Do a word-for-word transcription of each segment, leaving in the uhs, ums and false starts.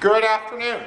Good afternoon.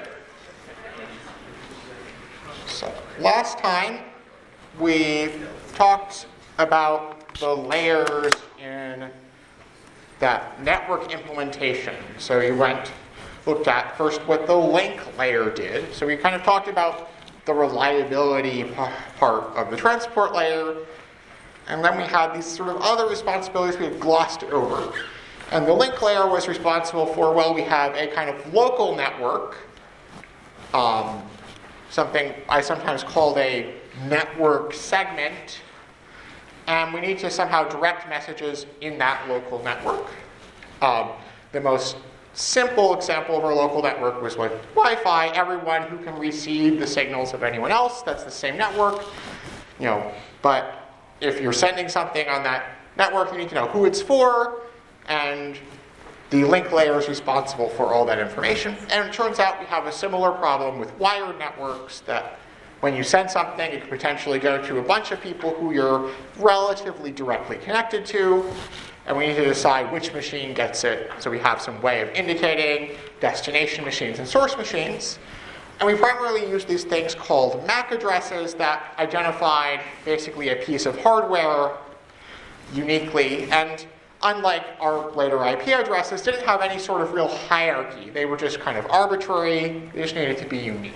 So, last time we talked about the layers in that network implementation. So you went, looked at first what the link layer did. So we kind of talked about the reliability part of the transport layer. And then we had these sort of other responsibilities we had glossed over. And the link layer was responsible for, well, we have a kind of local network, um, something I sometimes called a network segment, and we need to somehow direct messages in that local network. Um, the most simple example of our local network was with Wi-Fi. Everyone who can receive the signals of anyone else, that's the same network. You know, but if you're sending something on that network, you need to know who it's for, and the link layer is responsible for all that information. And it turns out we have a similar problem with wired networks, that when you send something, it could potentially go to a bunch of people who you're relatively directly connected to, and we need to decide which machine gets it, so we have some way of indicating destination machines and source machines. And we primarily use these things called M A C addresses that identified basically a piece of hardware uniquely, and unlike our later I P addresses, didn't have any sort of real hierarchy. They were just kind of arbitrary. They just needed to be unique.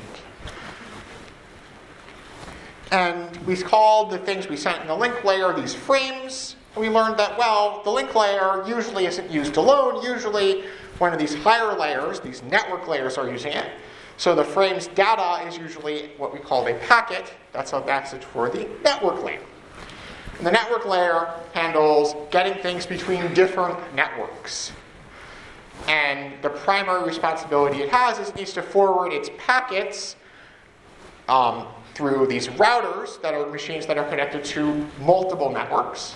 And we called the things we sent in the link layer these frames. And we learned that, well, the link layer usually isn't used alone. Usually one of these higher layers, these network layers, are using it. So the frame's data is usually what we call a packet. That's a message for the network layer. And the network layer handles getting things between different networks. And the primary responsibility it has is it needs to forward its packets um, through these routers that are machines that are connected to multiple networks.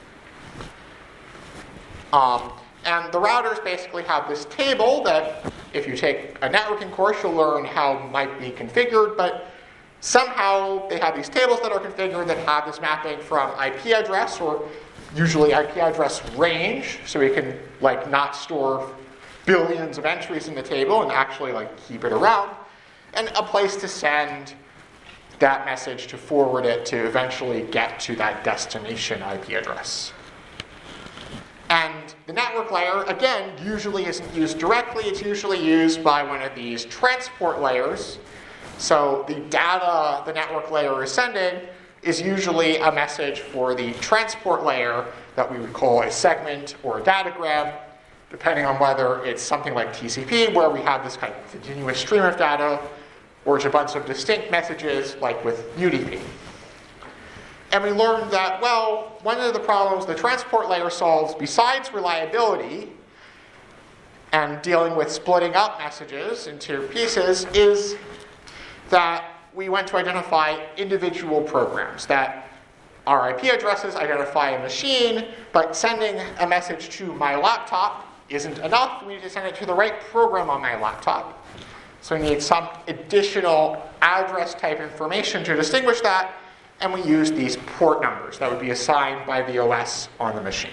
Um, and the routers basically have this table that, if you take a networking course, you'll learn how it might be configured, but somehow they have these tables that are configured that have this mapping from I P address, or usually I P address range, so we can like not store billions of entries in the table and actually like keep it around, and a place to send that message to forward it to eventually get to that destination I P address. And the network layer, again, usually isn't used directly. It's usually used by one of these transport layers. So the data the network layer is sending is usually a message for the transport layer that we would call a segment or a datagram, depending on whether it's something like T C P, where we have this kind of continuous stream of data, or it's a bunch of distinct messages, like with U D P. And we learned that, well, one of the problems the transport layer solves, besides reliability and dealing with splitting up messages into pieces, is that we went to identify individual programs, that our I P addresses identify a machine, but sending a message to my laptop isn't enough. We need to send it to the right program on my laptop. So we need some additional address type information to distinguish that, and we use these port numbers that would be assigned by the O S on the machine.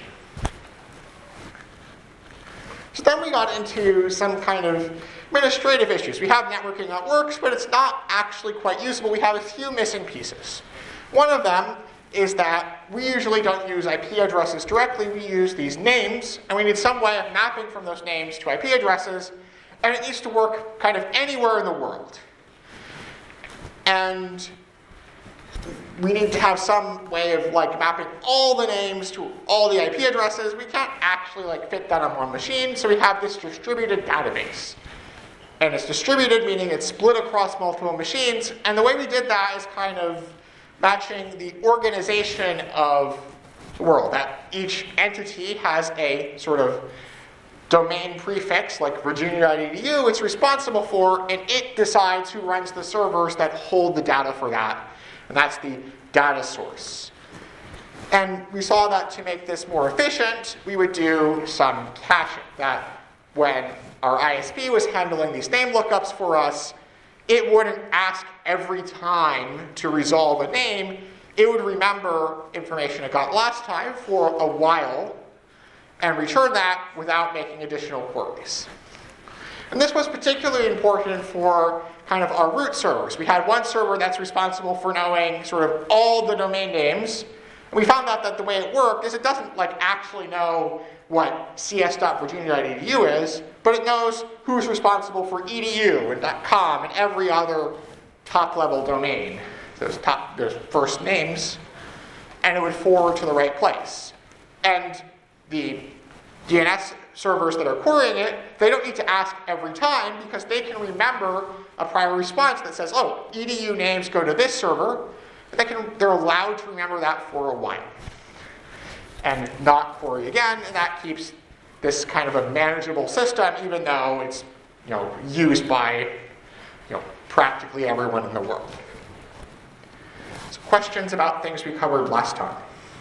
So then we got into some kind of administrative issues. We have networking that works, but it's not actually quite usable. We have a few missing pieces. One of them is that we usually don't use I P addresses directly. We use these names, and we need some way of mapping from those names to I P addresses, and it needs to work kind of anywhere in the world. And we need to have some way of like mapping all the names to all the I P addresses. We can't actually like fit that on one machine, so we have this distributed database. And it's distributed, meaning it's split across multiple machines. And the way we did that is kind of matching the organization of the world. That each entity has a sort of domain prefix, like virginia dot e d u, it's responsible for, and it decides who runs the servers that hold the data for that. And that's the data source. And we saw that to make this more efficient, we would do some caching. That when our I S P was handling these name lookups for us, it wouldn't ask every time to resolve a name. It would remember information it got last time for a while and return that without making additional queries. And this was particularly important for kind of our root servers. We had one server that's responsible for knowing sort of all the domain names. And we found out that the way it worked is it doesn't like actually know what c s dot virginia dot e d u is, but it knows who's responsible for edu and .com and every other top-level domain, those top, those first names, and it would forward to the right place. And the D N S servers that are querying it, they don't need to ask every time because they can remember a prior response that says, oh, edu names go to this server. They can, they're allowed to remember that for a while and not query again, and that keeps this kind of a manageable system, even though it's, you know, used by, you know, practically everyone in the world. So questions about things we covered last time?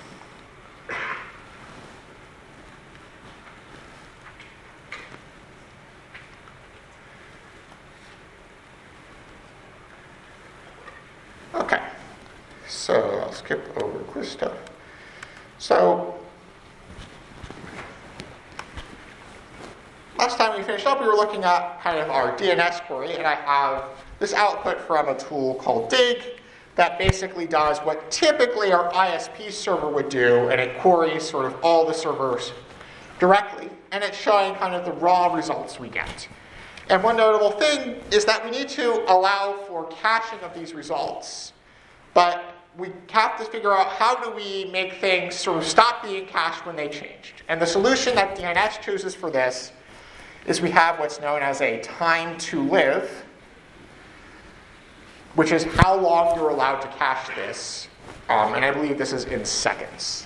Okay, so I'll skip over quiz stuff. So, last time we finished up, we were looking at kind of our D N S query, and I have this output from a tool called Dig that basically does what typically our I S P server would do, and it queries sort of all the servers directly, and it's showing kind of the raw results we get. And one notable thing is that we need to allow for caching of these results, but we have to figure out how do we make things sort of stop being cached when they changed. And the solution that D N S chooses for this is we have what's known as a time to live, which is how long you're allowed to cache this. Um, and I believe this is in seconds.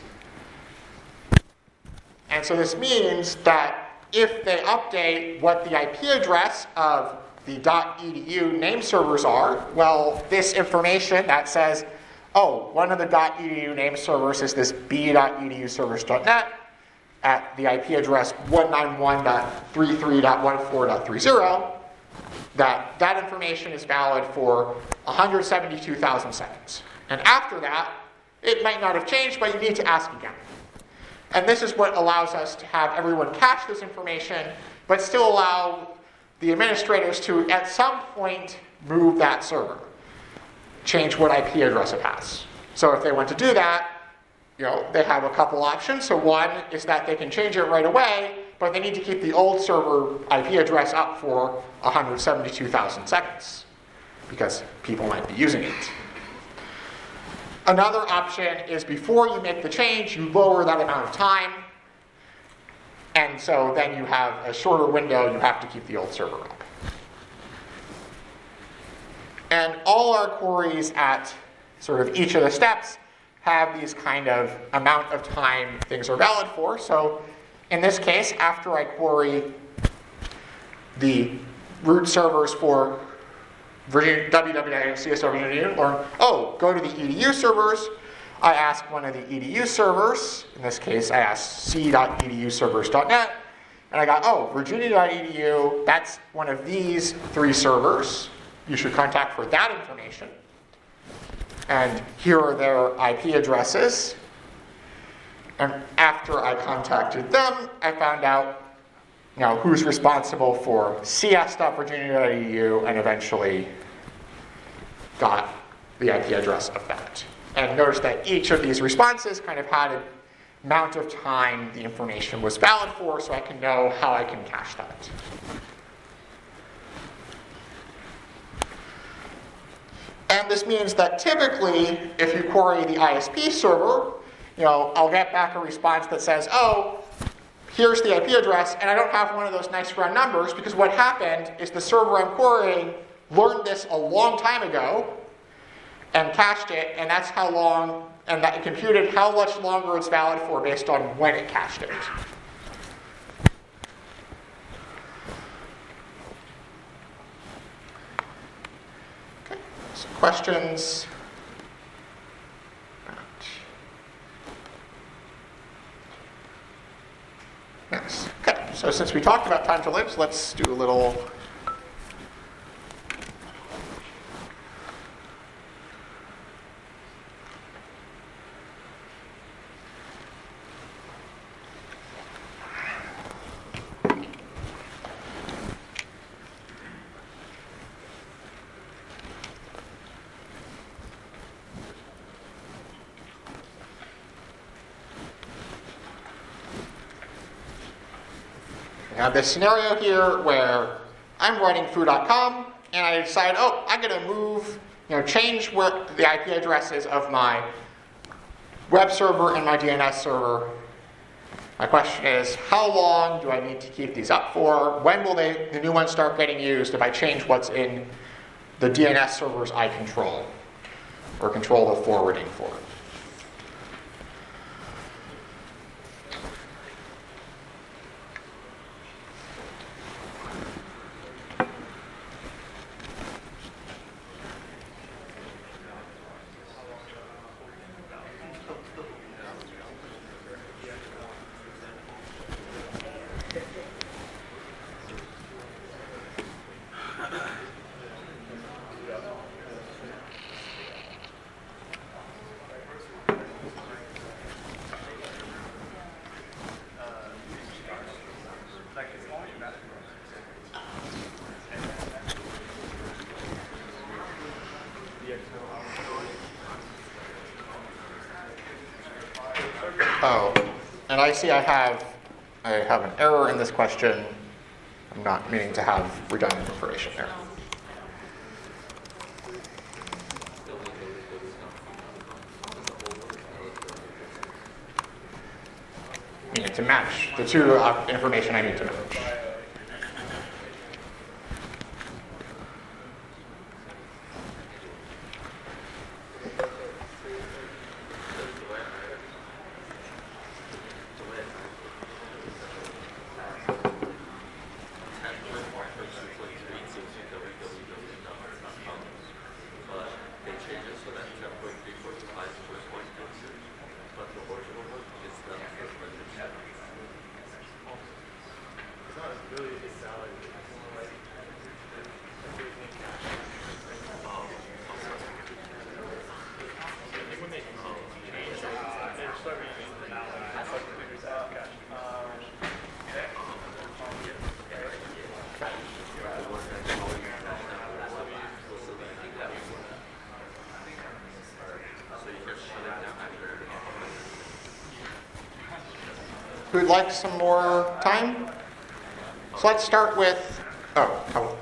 And so this means that if they update what the I P address of the .edu name servers are, well, this information that says, oh, one of the .edu name servers is this b dot e d u servers dot net at the I P address one ninety-one dot thirty-three dot fourteen dot thirty, that that information is valid for one hundred seventy-two thousand seconds. And after that, it might not have changed, but you need to ask again. And this is what allows us to have everyone cache this information, but still allow the administrators to, at some point, move that server, change what I P address it has. So if they want to do that, you know, they have a couple options. So one is that they can change it right away, but they need to keep the old server I P address up for one hundred seventy-two thousand seconds because people might be using it. Another option is before you make the change, you lower that amount of time, and so then you have a shorter window, you have to keep the old server up. And all our queries at sort of each of the steps have these kind of amount of time things are valid for. So in this case, after I query the root servers for Virginia, w w w dot c s dot virginia dot e d u, or, oh, go to the E D U servers. I ask one of the E D U servers. In this case, I ask c dot e d u servers dot net. And I got, oh, virginia dot e d u, that's one of these three servers. You should contact for that information. And here are their I P addresses. And after I contacted them, I found out, you know, who's responsible for c s dot virginia dot e d u, and eventually got the I P address of that. And notice that each of these responses kind of had an amount of time the information was valid for, so I can know how I can cache that. And this means that typically, if you query the I S P server, you know, I'll get back a response that says, oh, here's the I P address, and I don't have one of those nice round numbers because what happened is the server I'm querying learned this a long time ago and cached it, and that's how long, and that it computed how much longer it's valid for based on when it cached it. Okay, so questions? Yes. Okay, so since we talked about time to live, let's do a little have this scenario here where I'm running foo dot com and I decide, oh, I'm going to move, you know, change where the I P addresses of my web server and my D N S server. My question is, how long do I need to keep these up for? When will they, the new ones start getting used if I change what's in the D N S servers I control or control the forwarding for? Oh, and I see I have I have an error in this question. I'm not meaning to have redundant information there. Meaning to match the two uh, information I need to match. Who'd like some more time? So let's start with, oh, oh.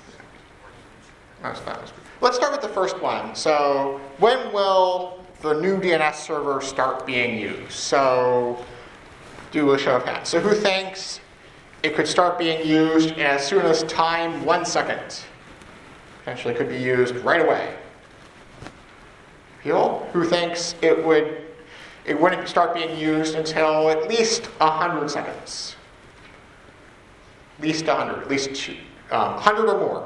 Let's start with the first one. So when will the new D N S server start being used? So do a show of hands. So who thinks it could start being used as soon as time one second? Potentially could be used right away. People? Who thinks it would It wouldn't start being used until at least one hundred seconds. At least one hundred, at least two, um, one hundred or more.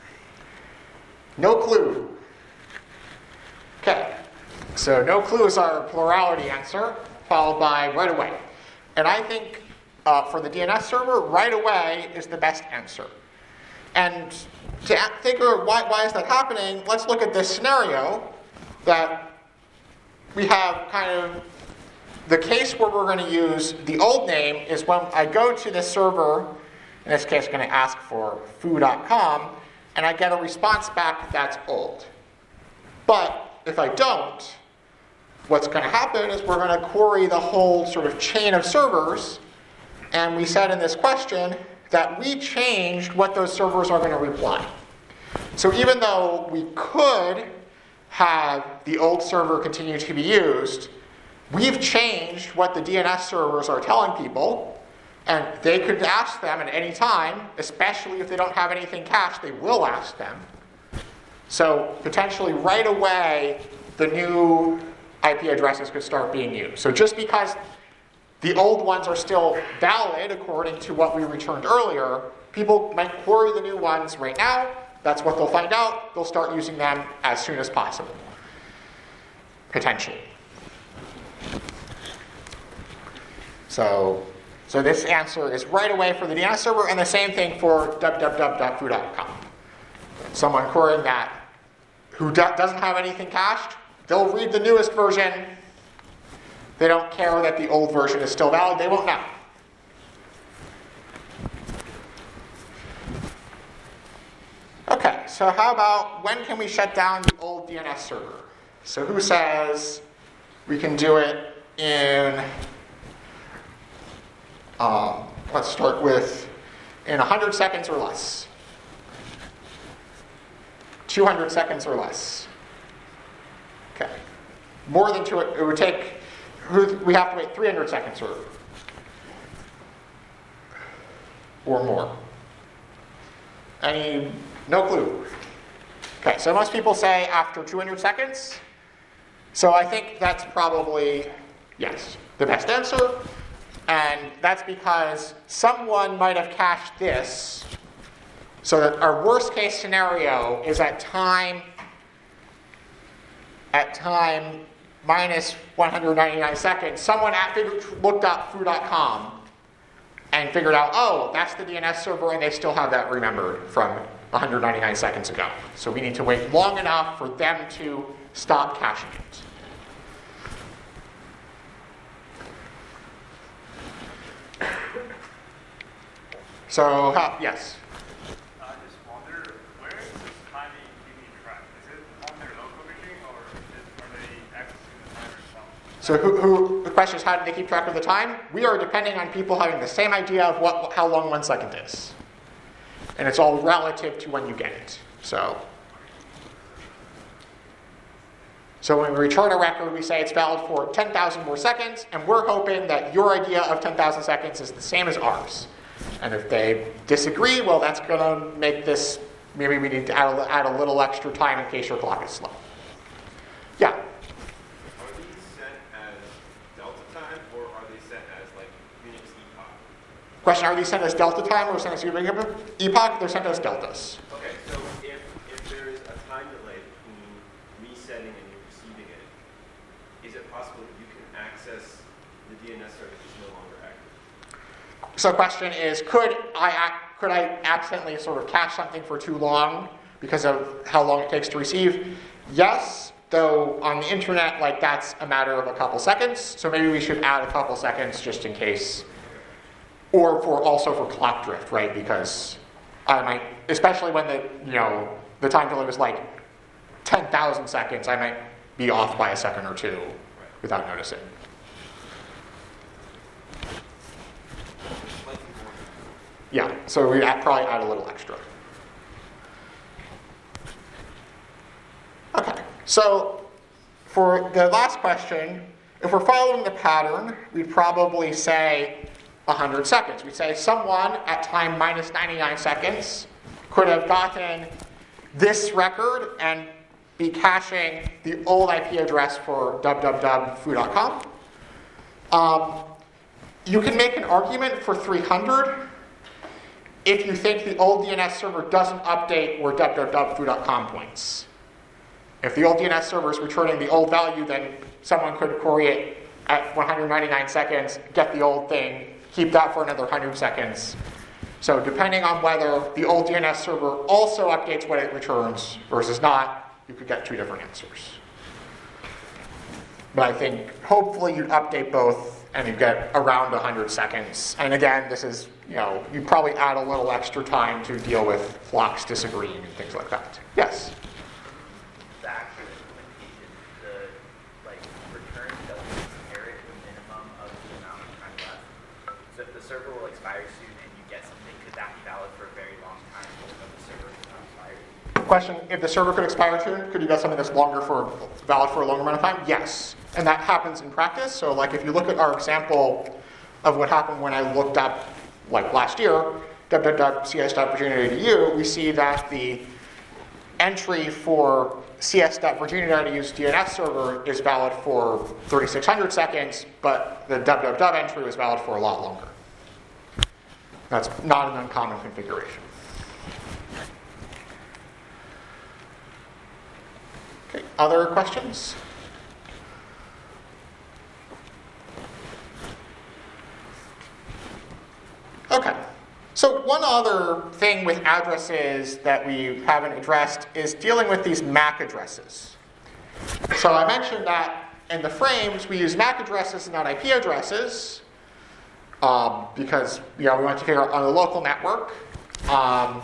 No clue. Okay, so no clue is our plurality answer, followed by right away. And I think uh, for the D N S server, right away is the best answer. And to figure why, why is that happening, let's look at this scenario that we have kind of the case where we're going to use the old name is when I go to this server, in this case I'm going to ask for foo dot com, and I get a response back that's old. But if I don't, what's going to happen is we're going to query the whole sort of chain of servers, and we said in this question that we changed what those servers are going to reply. So even though we could have the old server continue to be used, we've changed what the D N S servers are telling people, and they could ask them at any time, especially if they don't have anything cached, they will ask them. So potentially right away, the new I P addresses could start being used. So just because the old ones are still valid according to what we returned earlier, people might query the new ones right now. That's what they'll find out. They'll start using them as soon as possible, potentially. So, so this answer is right away for the D N S server, and the same thing for w w w dot foo dot com. Someone querying that who do, doesn't have anything cached, they'll read the newest version. They don't care that the old version is still valid. They won't know. Okay, so how about when can we shut down the old D N S server? So who says we can do it in, um, let's start with in one hundred seconds or less? two hundred seconds or less? Okay. More than two, it would take, we have to wait three hundred seconds or, or more. Any, no clue. Okay, so most people say after two hundred seconds. So I think that's probably, yes, the best answer. And that's because someone might have cached this. So that our worst case scenario is at time, at time minus one hundred ninety-nine seconds, someone at, figured, looked up foo dot com and figured out, oh, that's the D N S server, and they still have that remembered from one hundred ninety-nine seconds ago. So we need to wait long enough for them to stop caching it. So, uh, yes? I just wonder, where is this timing keeping track? Is it on their local machine, or is, are they accessing the timer itself? So who, who, the question is, how do they keep track of the time? We are depending on people having the same idea of what, how long one second is. And it's all relative to when you get it. So, so when we return a record, we say it's valid for ten thousand more seconds, and we're hoping that your idea of ten thousand seconds is the same as ours. And if they disagree, well, that's going to make this, maybe we need to add a, add a little extra time in case your clock is slow. Yeah? Are these set as delta time, or are they set as like Unix epoch? Question, are these sent as delta time or sent as epoch? They're sent as deltas. Okay, so if, if there is a time delay between me setting and you receiving it, is it possible that you can access the D N S server that's no longer active? So the question is, could I could I accidentally sort of cache something for too long because of how long it takes to receive? Yes, though on the internet, like that's a matter of a couple seconds. So maybe we should add a couple seconds just in case, or for also for clock drift, right? Because I might, especially when the you know the time delay was like ten thousand seconds, I might be off by a second or two without noticing. Yeah, so we probably add a little extra. Okay, so for the last question, if we're following the pattern, we'd probably say one hundred seconds. We'd say someone at time minus ninety-nine seconds could have gotten this record and be caching the old I P address for w w w dot foo dot com. Um, you can make an argument for three hundred if you think the old D N S server doesn't update where w w w dot foo dot com points. If the old D N S server is returning the old value, then someone could query it at one hundred ninety-nine seconds, get the old thing, keep that for another one hundred seconds. So depending on whether the old D N S server also updates what it returns versus not, you could get two different answers. But I think hopefully you'd update both and you get around one hundred seconds. And again, this is, you know, you probably add a little extra time to deal with flocks disagreeing and things like that. Yes? The actual implementation, the like return doesn't inherit the minimum of the amount of time left. So if the server will expire soon and you get something, could that be valid for a very long time even though the server is not expired? Question, if the server could expire soon, could you get something that's longer for valid for a longer amount of time? Yes. And that happens in practice. So like if you look at our example of what happened when I looked up, like last year, w w w dot c s dot virginia dot e d u, we see that the entry for c s dot virginia dot e d u's D N S server is valid for thirty-six hundred seconds, but the w w w entry was valid for a lot longer. That's not an uncommon configuration. Okay, other questions? Okay, so one other thing with addresses that we haven't addressed is dealing with these M A C addresses. So I mentioned that in the frames we use M A C addresses and not I P addresses um, because you know we want to figure out on a local network. Um,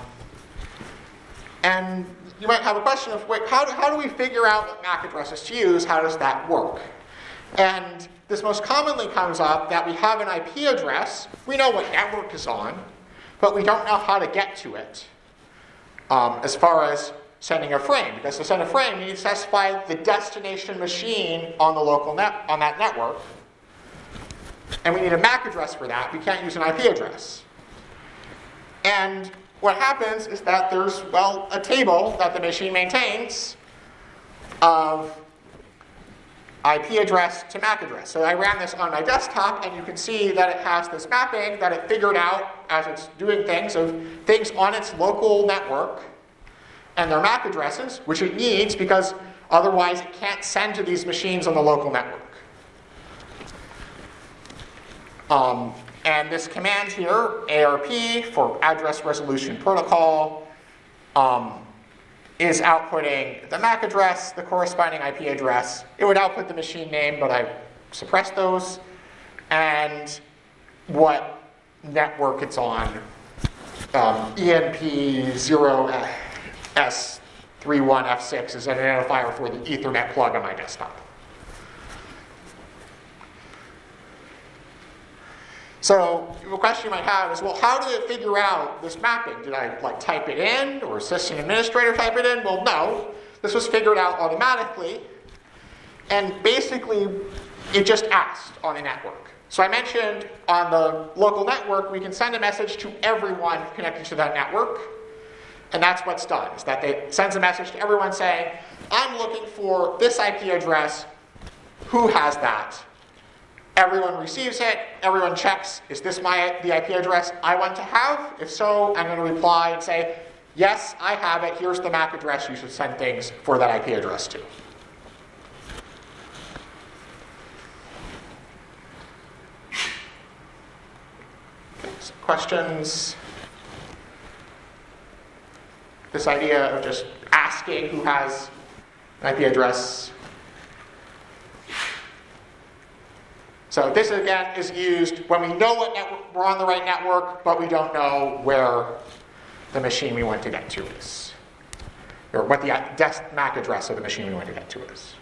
and you might have a question of, wait, how do, how do we figure out what M A C addresses to use? How does that work? And this most commonly comes up that we have an I P address, we know what network is on, but we don't know how to get to it um, as far as sending a frame. Because to send a frame, you need to specify the destination machine on the local net on that network. And we need a M A C address for that. We can't use an I P address. And what happens is that there's, well, a table that the machine maintains of I P address to M A C address. So I ran this on my desktop, and you can see that it has this mapping that it figured out as it's doing things of things on its local network and their M A C addresses, which it needs because otherwise it can't send to these machines on the local network. Um, and this command here, A R P, for Address Resolution Protocol, um, is outputting the M A C address, the corresponding I P address. It would output the machine name, but I suppressed those, and what network it's on. Um, E N P zero S three one F six is an identifier for the Ethernet plug on my desktop. So the question you might have is, well, how did it figure out this mapping? Did I like type it in, or system administrator type it in? Well, no. This was figured out automatically, and basically it just asked on a network. So I mentioned on the local network, we can send a message to everyone connected to that network, and that's what's done, is that it sends a message to everyone saying, I'm looking for this I P address, who has that? Everyone receives it, everyone checks, is this my the I P address I want to have? If so, I'm going to reply and say, yes, I have it, here's the M A C address you should send things for that I P address to. Okay, some questions? This idea of just asking who has an I P address. So this, again, is used when we know what network, we're on the right network, but we don't know where the machine we want to get to is, or what the M A C address of the machine we want to get to is.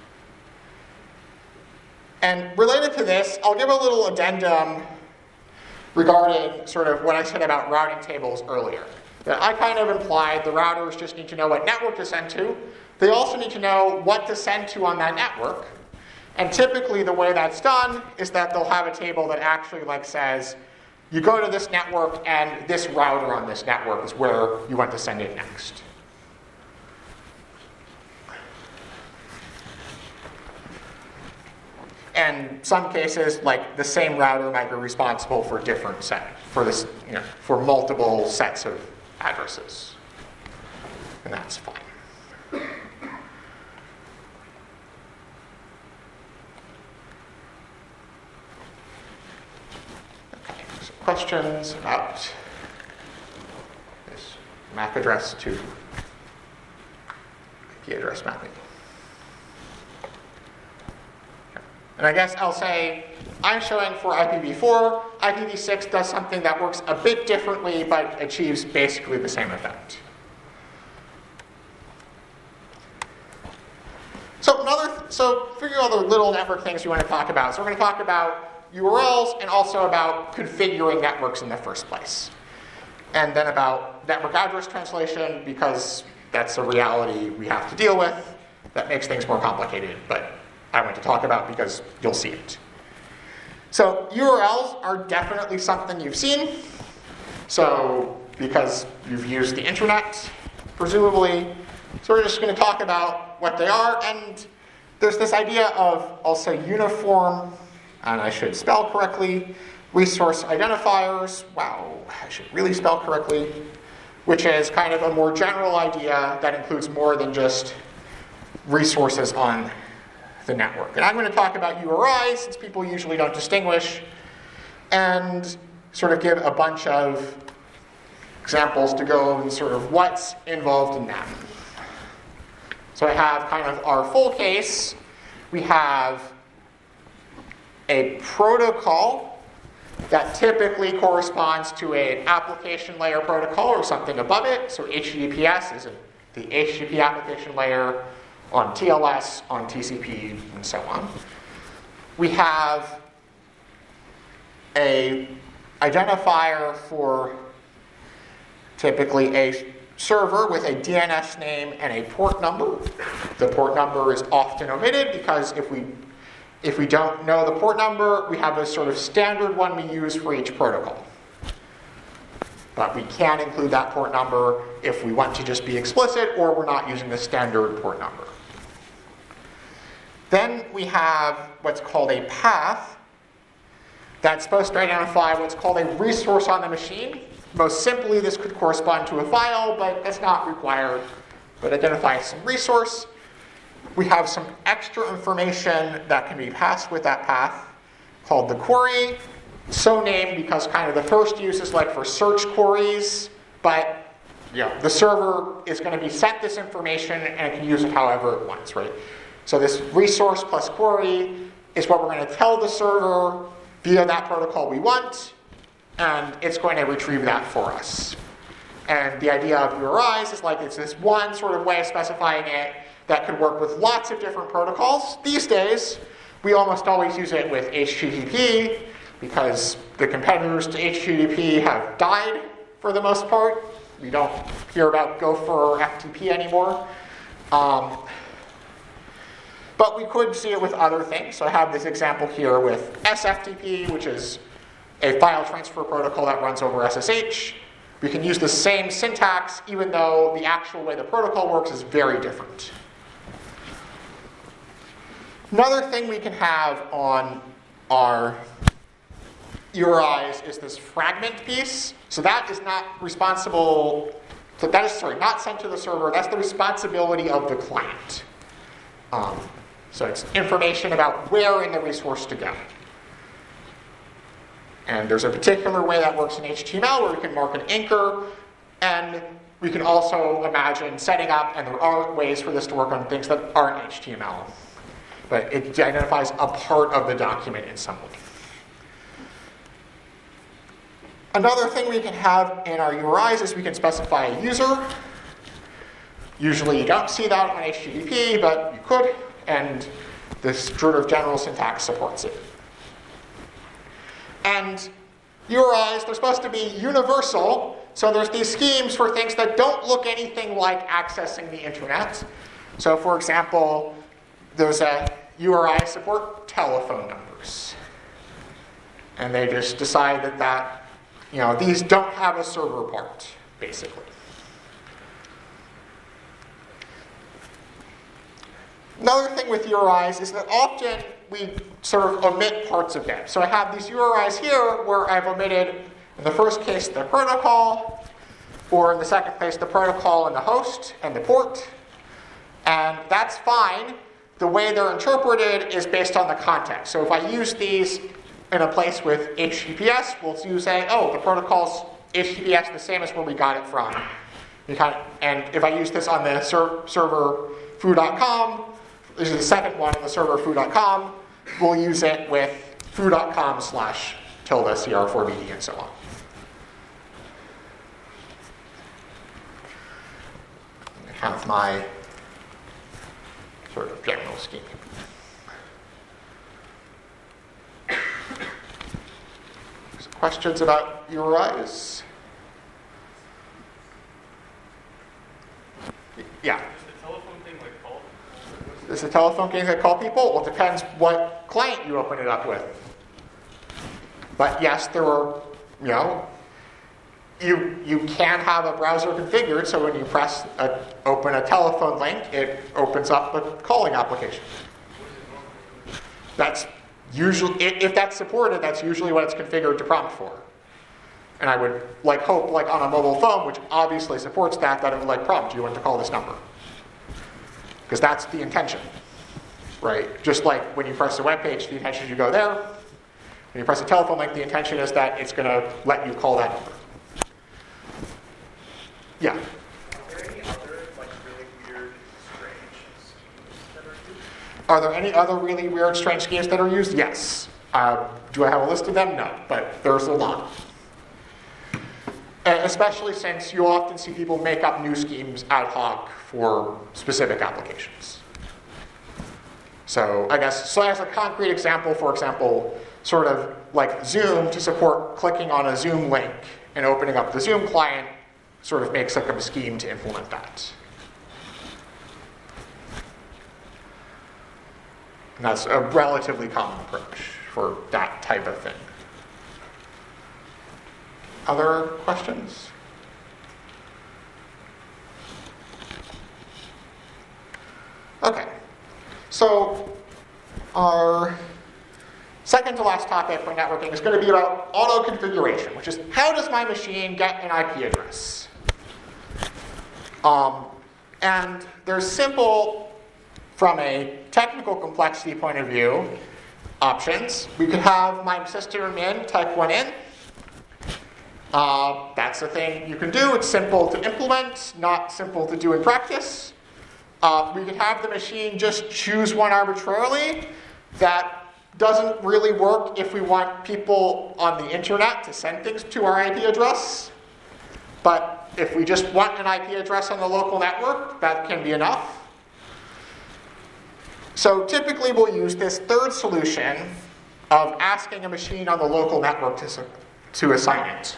And related to this, I'll give a little addendum regarding sort of what I said about routing tables earlier. That I kind of implied the routers just need to know what network to send to. They also need to know what to send to on that network. And typically the way that's done is that they'll have a table that actually like says, you go to this network and this router on this network is where you want to send it next. And some cases, like the same router might be responsible for different set, for this, you know, for multiple sets of addresses. And that's fine. Questions about this M A C address to I P address mapping? And I guess I'll say I'm showing for I P v four. I P v six does something that works a bit differently but achieves basically the same effect. So another, so figure out the little network things we want to talk about. So we're going to talk about U R Ls, and also about configuring networks in the first place. And then about network address translation, because that's a reality we have to deal with. That makes things more complicated, but I want to talk about because you'll see it. So U R Ls are definitely something you've seen. So because you've used the internet, presumably. So we're just going to talk about what they are, and there's this idea of also uniform, and I should spell correctly, resource identifiers. Wow, I should really spell correctly. Which is kind of a more general idea that includes more than just resources on the network. And I'm going to talk about U R Is, since people usually don't distinguish, and sort of give a bunch of examples to go and sort of what's involved in them. So I have kind of our full case. We have a protocol that typically corresponds to an application layer protocol or something above it. So H T T P S is a, the H T T P application layer on T L S, on T C P, and so on. We have a identifier for typically a server with a D N S name and a port number. The port number is often omitted because if we if we don't know the port number, we have a sort of standard one we use for each protocol. But we can include that port number if we want to just be explicit or we're not using the standard port number. Then we have what's called a path that's supposed to identify what's called a resource on the machine. Most simply, this could correspond to a file, but that's not required. But identifies some resource. We have some extra information that can be passed with that path called the query. So named because kind of the first use is like for search queries, but you know, the server is going to be sent this information and it can use it however it wants, right? So this resource plus query is what we're going to tell the server via that protocol we want, and it's going to retrieve that for us. And the idea of U R Is is like it's this one sort of way of specifying it that could work with lots of different protocols. These days, we almost always use it with H T T P because the competitors to H T T P have died for the most part. We don't hear about Gopher or F T P anymore. Um, but we could see it with other things. So I have this example here with S F T P, which is a file transfer protocol that runs over S S H. We can use the same syntax, even though the actual way the protocol works is very different. Another thing we can have on our U R Is is this fragment piece. So that is not responsible, so that is, sorry, not sent to the server. That's the responsibility of the client. Um, so it's information about where in the resource to go. And there's a particular way that works in H T M L where we can mark an anchor, and we can also imagine setting up, and there are ways for this to work on things that aren't H T M L. But it identifies a part of the document in some way. Another thing we can have in our U R Is is we can specify a user. Usually you don't see that on H T T P, but you could, and this sort of general syntax supports it. And U R Is, they're supposed to be universal, so there's these schemes for things that don't look anything like accessing the internet. So for example, there's a U R I support telephone numbers. And they just decide that, that you know, these don't have a server part, basically. Another thing with U R Is is that often we sort of omit parts of them. So I have these U R Is here where I've omitted, in the first case, the protocol, or in the second case, the protocol and the host and the port. And that's fine. The way they're interpreted is based on the context. So if I use these in a place with H T T P S, we'll use say, oh, the protocol's H T T P S the same as where we got it from. You kind of, and if I use this on the ser- server foo dot com, this is the second one on the server foo dot com, we'll use it with foo dot com slash tilde C R four B D and so on. I have my sort of general scheme. Some questions about U R Is? Yeah. Is the telephone thing like call? Is the telephone game that call people? Well, it depends what client you open it up with. But yes, there are, you know, you you can have a browser configured so when you press a, open a telephone link, it opens up a calling application. That's usually, if that's supported, that's usually what it's configured to prompt for. And I would like hope, like on a mobile phone, which obviously supports that, that it would like prompt you when to call this number. Because that's the intention, right? Just like when you press a web page, the intention is you go there. When you press a telephone link, the intention is that it's going to let you call that number. Yeah? Are there any other like really weird, strange schemes that are used? Are there any other really weird, strange schemes that are used? Yes. Uh, do I have a list of them? No, but there's a lot. And especially since you often see people make up new schemes ad hoc for specific applications. So I guess, so as a concrete example, for example, sort of like Zoom to support clicking on a Zoom link and opening up the Zoom client sort of makes like a scheme to implement that. And that's a relatively common approach for that type of thing. Other questions? Okay, so our second to last topic for networking is going to be about auto configuration, which is how does my machine get an I P address? Um, and there's simple, from a technical complexity point of view, options. We could have my system.in type one in. Uh, that's the thing you can do. It's simple to implement, not simple to do in practice. Uh, we could have the machine just choose one arbitrarily. That doesn't really work if we want people on the internet to send things to our I P address. But if we just want an I P address on the local network, that can be enough. So typically we'll use this third solution of asking a machine on the local network to, to assign it.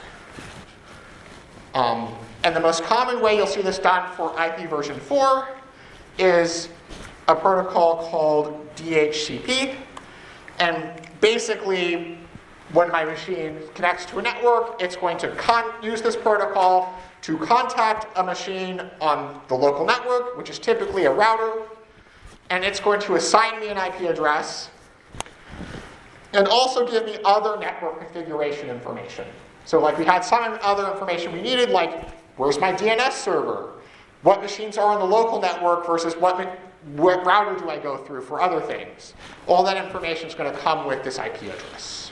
Um, and the most common way you'll see this done for I P version four is a protocol called D H C P. And basically, when my machine connects to a network, it's going to con- use this protocol to contact a machine on the local network, which is typically a router, and it's going to assign me an I P address and also give me other network configuration information. So like we had some other information we needed, like where's my D N S server? What machines are on the local network versus what, what router do I go through for other things? All that information is going to come with this I P address.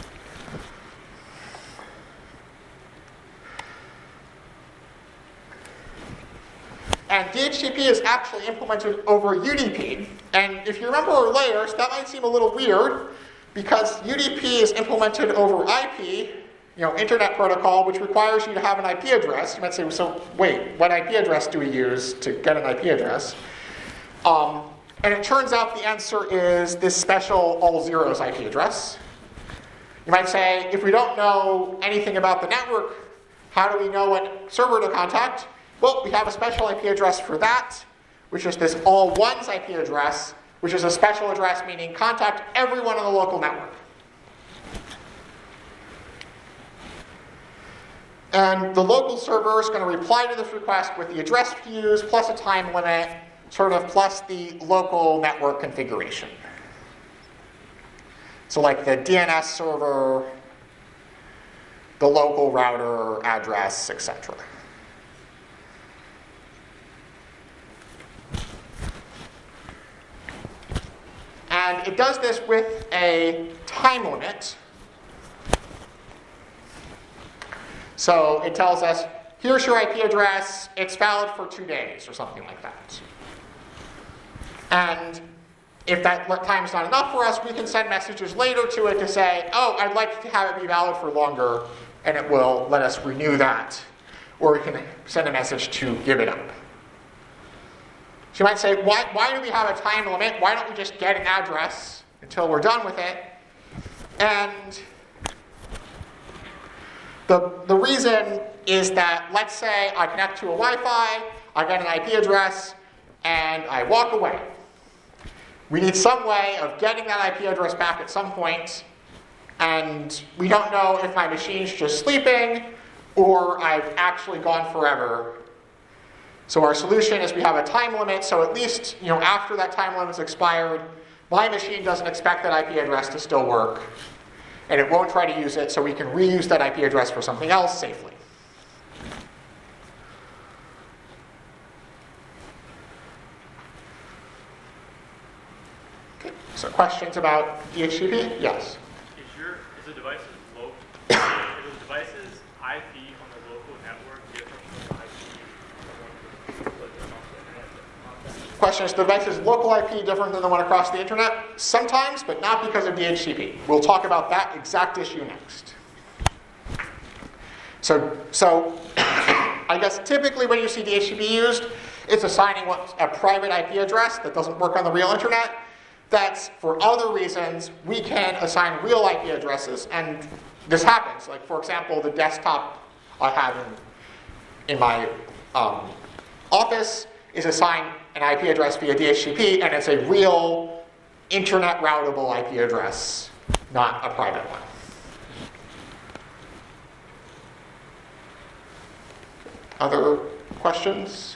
And D H C P is actually implemented over U D P. And if you remember our layers, that might seem a little weird because U D P is implemented over I P, you know, Internet Protocol, which requires you to have an I P address. You might say, so wait, what I P address do we use to get an I P address? Um, and it turns out the answer is this special all zeros I P address. You might say, if we don't know anything about the network, how do we know what server to contact? Well, we have a special I P address for that, which is this all ones I P address, which is a special address meaning contact everyone on the local network. And the local server is going to reply to this request with the address to use, plus a time limit, sort of plus the local network configuration. So like the D N S server, the local router address, et cetera. And it does this with a time limit. So it tells us, here's your I P address, it's valid for two days, or something like that. And if that time is not enough for us, we can send messages later to it to say, oh, I'd like to have it be valid for longer, and it will let us renew that. Or we can send a message to give it up. So you might say, why, why do we have a time limit? Why don't we just get an address until we're done with it? And the, the reason is that, let's say I connect to a Wi-Fi, I get an I P address, and I walk away. We need some way of getting that I P address back at some point, and we don't know if my machine's just sleeping or I've actually gone forever. So our solution is we have a time limit, so at least, you know, after that time limit is expired, my machine doesn't expect that I P address to still work, and it won't try to use it, so we can reuse that I P address for something else safely. Okay, so questions about D H C P? Yes? Is your is the device's local is the device's I P on the local network different from the I P on the one across the internet? Question is, the device's local I P different than the one across the internet? Sometimes, but not because of D H C P. We'll talk about that exact issue next. So, so I guess typically when you see D H C P used, it's assigning what, a private I P address that doesn't work on the real internet. That's for other reasons. We can assign real I P addresses, and this happens. Like, for example, the desktop I have in in my um, office is assigned an I P address via D H C P, and it's a real internet routable I P address, not a private one. Other questions?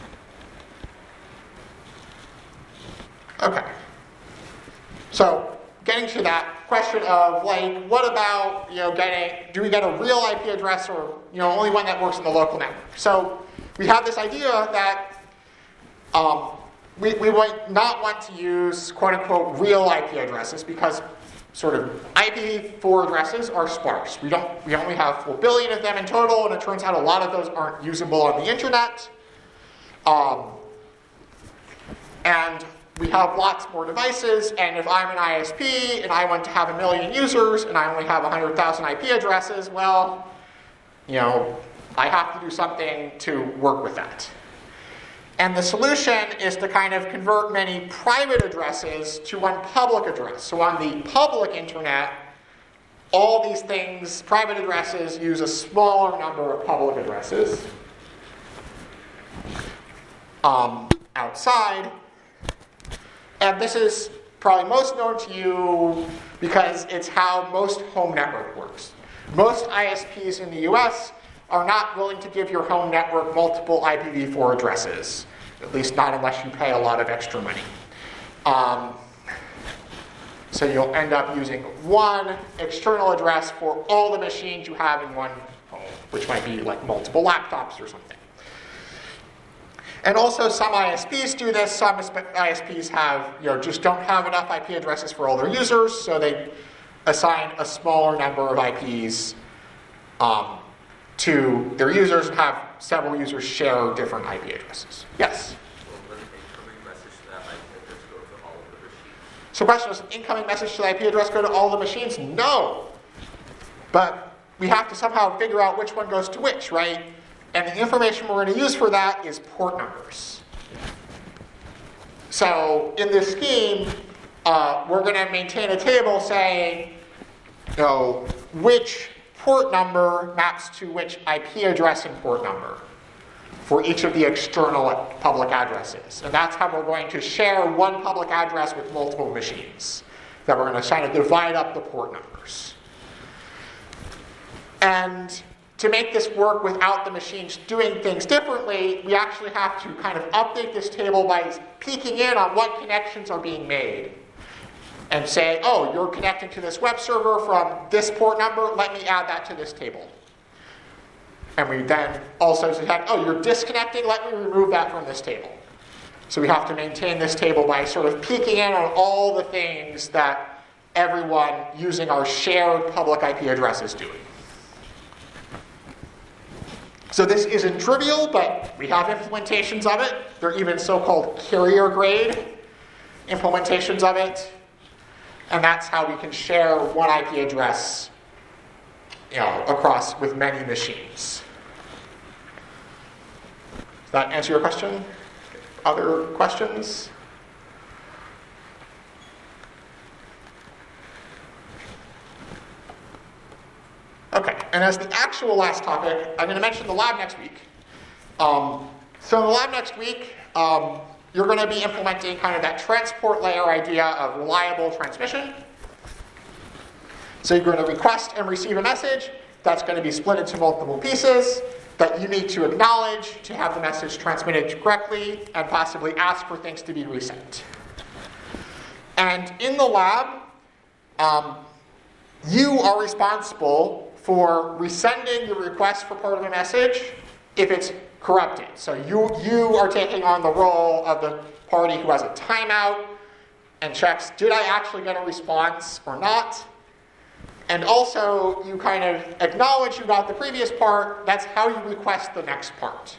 Okay. So getting to that question of like, what about, you know, getting, do we get a real I P address or, you know, only one that works in the local network? So we have this idea that um, we, we might not want to use quote unquote real I P addresses because sort of I P v four addresses are sparse. We don't, we only have four billion of them in total, and it turns out a lot of those aren't usable on the internet. Um, and we have lots more devices, and if I'm an I S P and I want to have a million users and I only have one hundred thousand I P addresses, well, you know, I have to do something to work with that. And the solution is to kind of convert many private addresses to one public address. So on the public internet, all these things, private addresses, use a smaller number of public addresses. Um, outside, and this is probably most known to you because it's how most home network works. Most I S Ps in the U S are not willing to give your home network multiple I P v four addresses, at least not unless you pay a lot of extra money. Um, so you'll end up using one external address for all the machines you have in one home, which might be like multiple laptops or something. And also some I S Ps do this. Some I S Ps have, you know, just don't have enough I P addresses for all their users, so they assign a smaller number of I Ps um, to their users and have several users share different I P addresses. Yes? Will an incoming message to that I P address go to all of the machines? So the question is, an incoming message to the I P address go to all the machines? No. But we have to somehow figure out which one goes to which, right? And the information we're going to use for that is port numbers. So in this scheme, uh, we're going to maintain a table saying, you know, which port number maps to which I P address and port number for each of the external public addresses. And that's how we're going to share one public address with multiple machines. That we're going to kind of divide up the port numbers. And to make this work without the machines doing things differently, we actually have to kind of update this table by peeking in on what connections are being made. And say, oh, you're connecting to this web server from this port number, let me add that to this table. And we then also detect, oh, you're disconnecting, let me remove that from this table. So we have to maintain this table by sort of peeking in on all the things that everyone using our shared public I P address is doing. So this isn't trivial, but we have implementations of it. There are even so-called carrier grade implementations of it. And that's how we can share one I P address, you know, across with many machines. Does that answer your question? Other questions? Okay, and as the actual last topic, I'm going to mention the lab next week. Um, so in the lab next week, um, you're going to be implementing kind of that transport layer idea of reliable transmission. So you're going to request and receive a message that's going to be split into multiple pieces that you need to acknowledge to have the message transmitted correctly and possibly ask for things to be resent. And in the lab, um, you are responsible for resending the request for part of a message if it's corrupted. So you, you are taking on the role of the party who has a timeout and checks, did I actually get a response or not? And also, you kind of acknowledge you got the previous part. That's how you request the next part.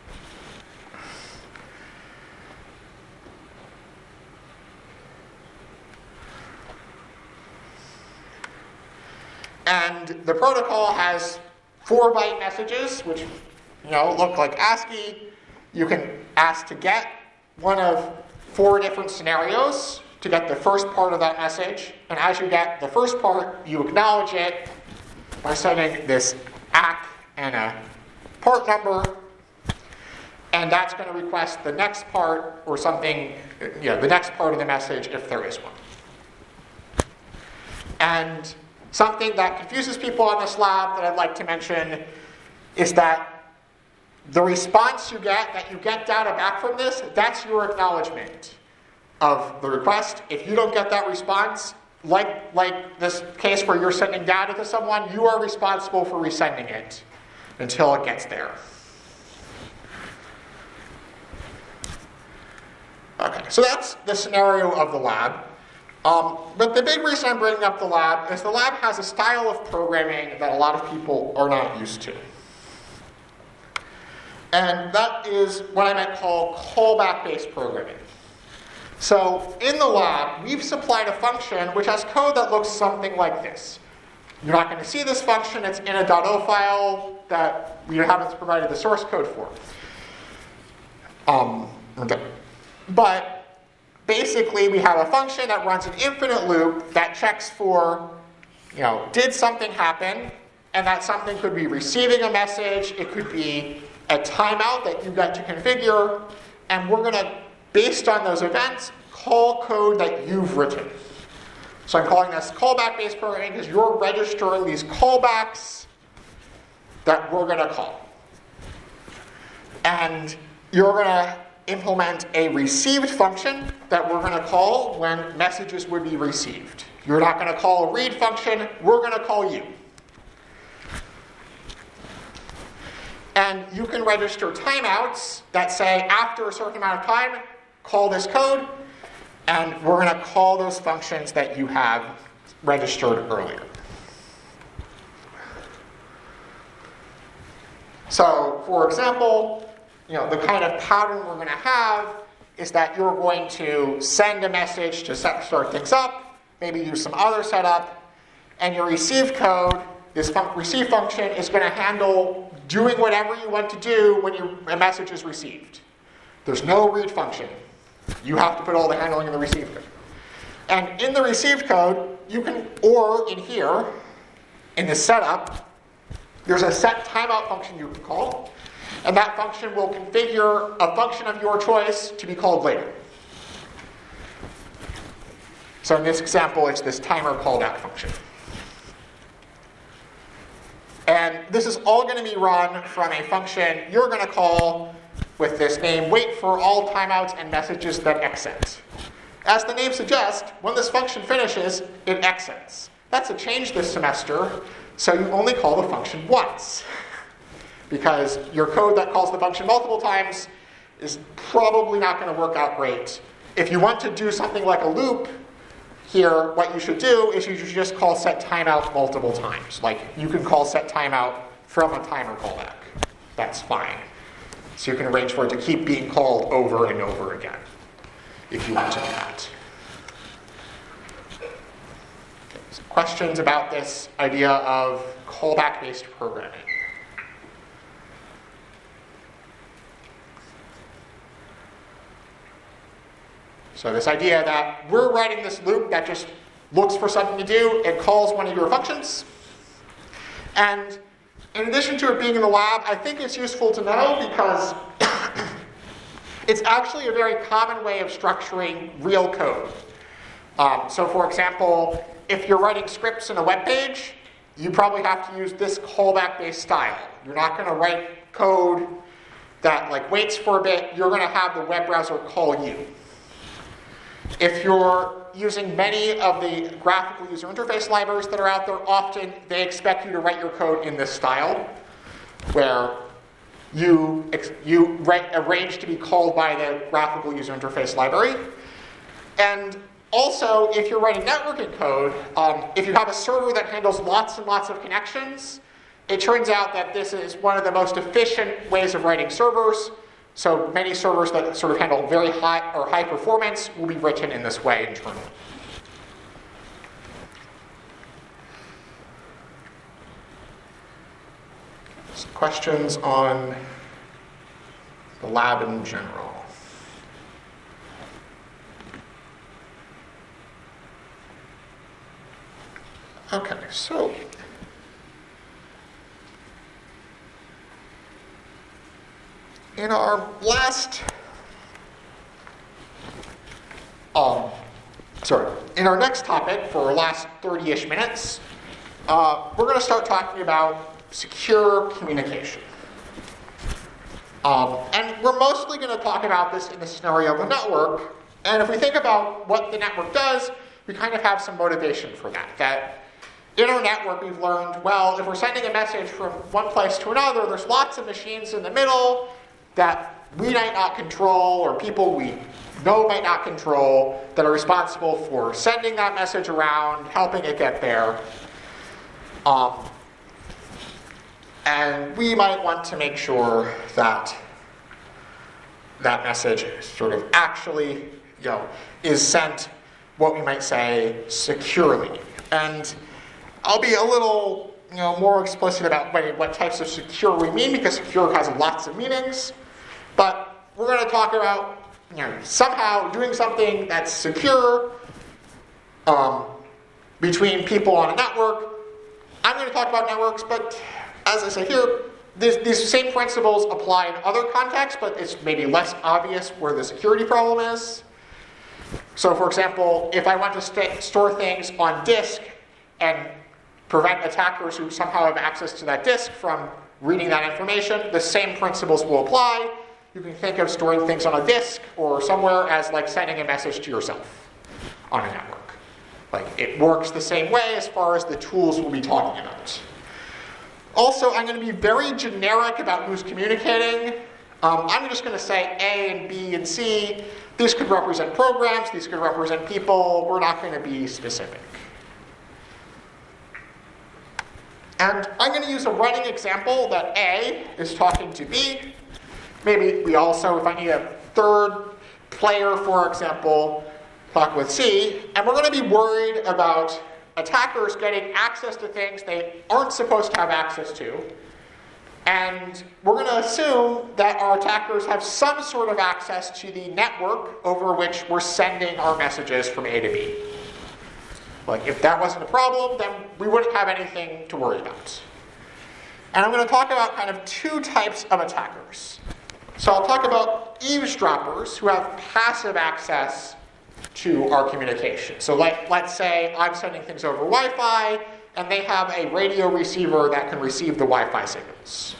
And the protocol has four byte messages, which, you know, look like ASCII. You can ask to get one of four different scenarios to get the first part of that message. And as you get the first part, you acknowledge it by sending this A C K and a part number, and that's going to request the next part or something, you know, the next part of the message if there is one. And something that confuses people on this lab that I'd like to mention is that the response you get, that you get data back from this, that's your acknowledgement of the request. If you don't get that response, like, like this case where you're sending data to someone, you are responsible for resending it until it gets there. Okay, so that's the scenario of the lab. Um, but the big reason I'm bringing up the lab is the lab has a style of programming that a lot of people are not used to. And that is what I might call callback-based programming. So in the lab, we've supplied a function which has code that looks something like this. You're not going to see this function. It's in a .o file that we haven't provided the source code for. Um, okay. But basically, we have a function that runs an infinite loop that checks for, you know, did something happen? And that something could be receiving a message. It could be a timeout that you got to configure. And we're going to, based on those events, call code that you've written. So I'm calling this callback-based programming because you're registering these callbacks that we're going to call. And you're going to implement a received function that we're going to call when messages would be received. You're not going to call a read function. We're going to call you. And you can register timeouts that say, after a certain amount of time, call this code. And we're going to call those functions that you have registered earlier. So, for example, you know, the kind of pattern we're going to have is that you're going to send a message to set, start things up, maybe do some other setup, and your receive code, this fun- receive function, is going to handle doing whatever you want to do when you, a message is received. There's no read function. You have to put all the handling in the receive code. And in the receive code, you can, or in here, in the setup, there's a set timeout function you can call. And that function will configure a function of your choice to be called later. So in this example, it's this timer callback function. And this is all going to be run from a function you're going to call with this name, wait for all timeouts and messages that exit. As the name suggests, when this function finishes, it exits. That's a change this semester, so you only call the function once. Because your code that calls the function multiple times is probably not going to work out great. If you want to do something like a loop here, what you should do is you should just call set timeout multiple times. Like, you can call set timeout from a timer callback. That's fine. So you can arrange for it to keep being called over and over again, if you want to do that. Okay, so questions about this idea of callback-based programming? So this idea that we're writing this loop that just looks for something to do, it calls one of your functions. And in addition to it being in the lab, I think it's useful to know because it's actually a very common way of structuring real code. Um, so for example, if you're writing scripts in a web page, you probably have to use this callback-based style. You're not going to write code that like waits for a bit. You're going to have the web browser call you. If you're using many of the graphical user interface libraries that are out there, often they expect you to write your code in this style, where you, you write, arrange to be called by the graphical user interface library. And also, if you're writing networking code, um, if you have a server that handles lots and lots of connections, it turns out that this is one of the most efficient ways of writing servers. So many servers that sort of handle very high or high performance will be written in this way internally. Some questions on the lab in general? Okay, so in our last, um, sorry, in our next topic for our last thirty-ish minutes, uh, we're going to start talking about secure communication. Um, and we're mostly going to talk about this in the scenario of a network. And if we think about what the network does, we kind of have some motivation for that. That in our network, we've learned, well, if we're sending a message from one place to another, there's lots of machines in the middle that we might not control, or people we know might not control, that are responsible for sending that message around, helping it get there. Um, and we might want to make sure that that message sort of actually, you know, is sent, what we might say, securely. And I'll be a little, you know, more explicit about what, what types of secure we mean, because secure has lots of meanings. But we're going to talk about, you know, somehow doing something that's secure um, between people on a network. I'm going to talk about networks, but as I say here, these, these same principles apply in other contexts, but it's maybe less obvious where the security problem is. So, for example, if I want to st- store things on disk and prevent attackers who somehow have access to that disk from reading that information, the same principles will apply. You can think of storing things on a disk or somewhere as like sending a message to yourself on a network. Like, it works the same way as far as the tools we'll be talking about. Also, I'm going to be very generic about who's communicating. Um, I'm just going to say A and B and C. These could represent programs. These could represent people. We're not going to be specific. And I'm going to use a running example that A is talking to B. Maybe we also, if I need a third player, for example, talk with C. And we're going to be worried about attackers getting access to things they aren't supposed to have access to. And we're going to assume that our attackers have some sort of access to the network over which we're sending our messages from A to B. Like, if that wasn't a problem, then we wouldn't have anything to worry about. And I'm going to talk about kind of two types of attackers. So I'll talk about eavesdroppers who have passive access to our communication. So like, let's say I'm sending things over Wi-Fi, and they have a radio receiver that can receive the Wi-Fi signals.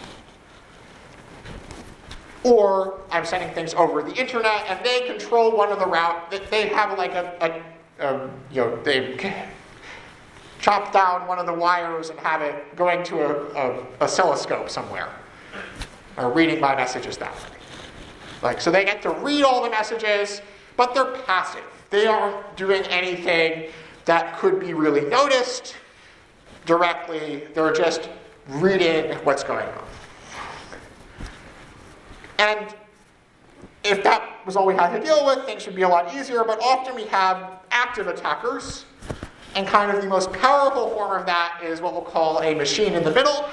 Or I'm sending things over the internet, and they control one of the route. They have like a, a, a you know, they chop down one of the wires and have it going to a, a oscilloscope somewhere, or reading my messages that way. Like, so they get to read all the messages, but they're passive. They aren't doing anything that could be really noticed directly. They're just reading what's going on. And if that was all we had to deal with, things would be a lot easier, but often we have active attackers, and kind of the most powerful form of that is what we'll call a machine in the middle.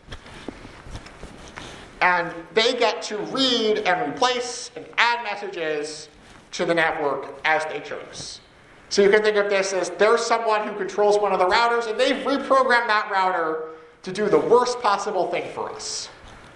And they get to read and replace and add messages to the network as they chose. So you can think of this as there's someone who controls one of the routers, and they've reprogrammed that router to do the worst possible thing for us.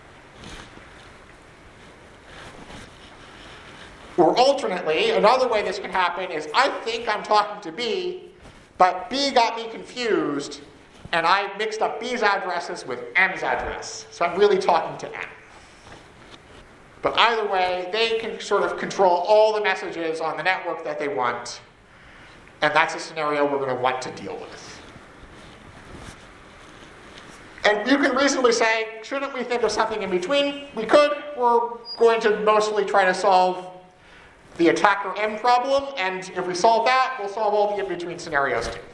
Or alternately, another way this can happen is I think I'm talking to B, but B got me confused, and I mixed up B's addresses with M's address. So I'm really talking to M. But either way, they can sort of control all the messages on the network that they want. And that's a scenario we're going to want to deal with. And you can reasonably say, shouldn't we think of something in between? We could. We're going to mostly try to solve the attacker M problem. And if we solve that, we'll solve all the in-between scenarios too.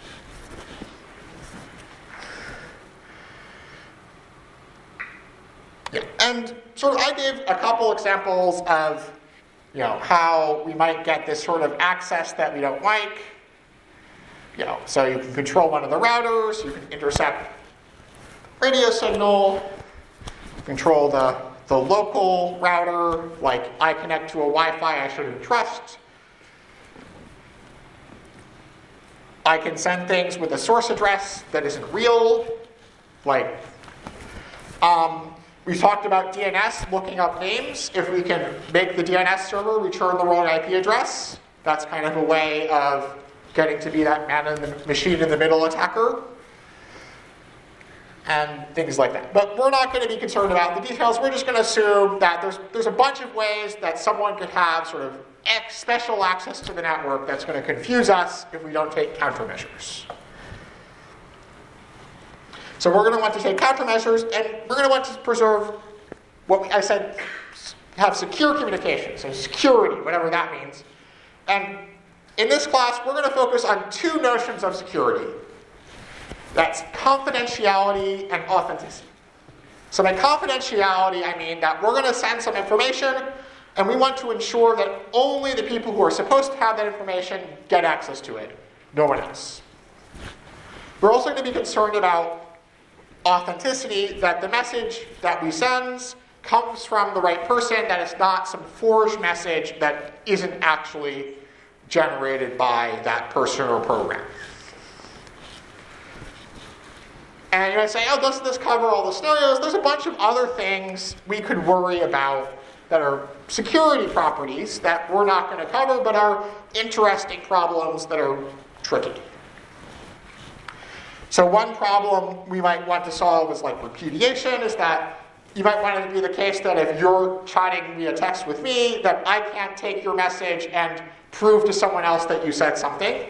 Yeah, and sort of I gave a couple examples of, you know, how we might get this sort of access that we don't like. You know, so you can control one of the routers, you can intercept radio signal, control the, the local router, like I connect to a Wi-Fi I shouldn't trust. I can send things with a source address that isn't real, like, um, We talked about D N S looking up names. If we can make the D N S server return the wrong I P address, that's kind of a way of getting to be that man in the machine in the middle attacker. And things like that. But we're not going to be concerned about the details. We're just going to assume that there's, there's a bunch of ways that someone could have sort of ex- special access to the network that's going to confuse us if we don't take countermeasures. So we're going to want to take countermeasures, and we're going to want to preserve what I said, have secure communication, so security, whatever that means. And in this class, we're going to focus on two notions of security. That's confidentiality and authenticity. So by confidentiality, I mean that we're going to send some information, and we want to ensure that only the people who are supposed to have that information get access to it, no one else. We're also going to be concerned about authenticity, that the message that we send comes from the right person, that it's not some forged message that isn't actually generated by that person or program. And you might say, oh, doesn't this cover all the scenarios? There's a bunch of other things we could worry about that are security properties that we're not going to cover, but are interesting problems that are tricky. So one problem we might want to solve is like repudiation, is that you might want it to be the case that if you're chatting via text with me, that I can't take your message and prove to someone else that you said something.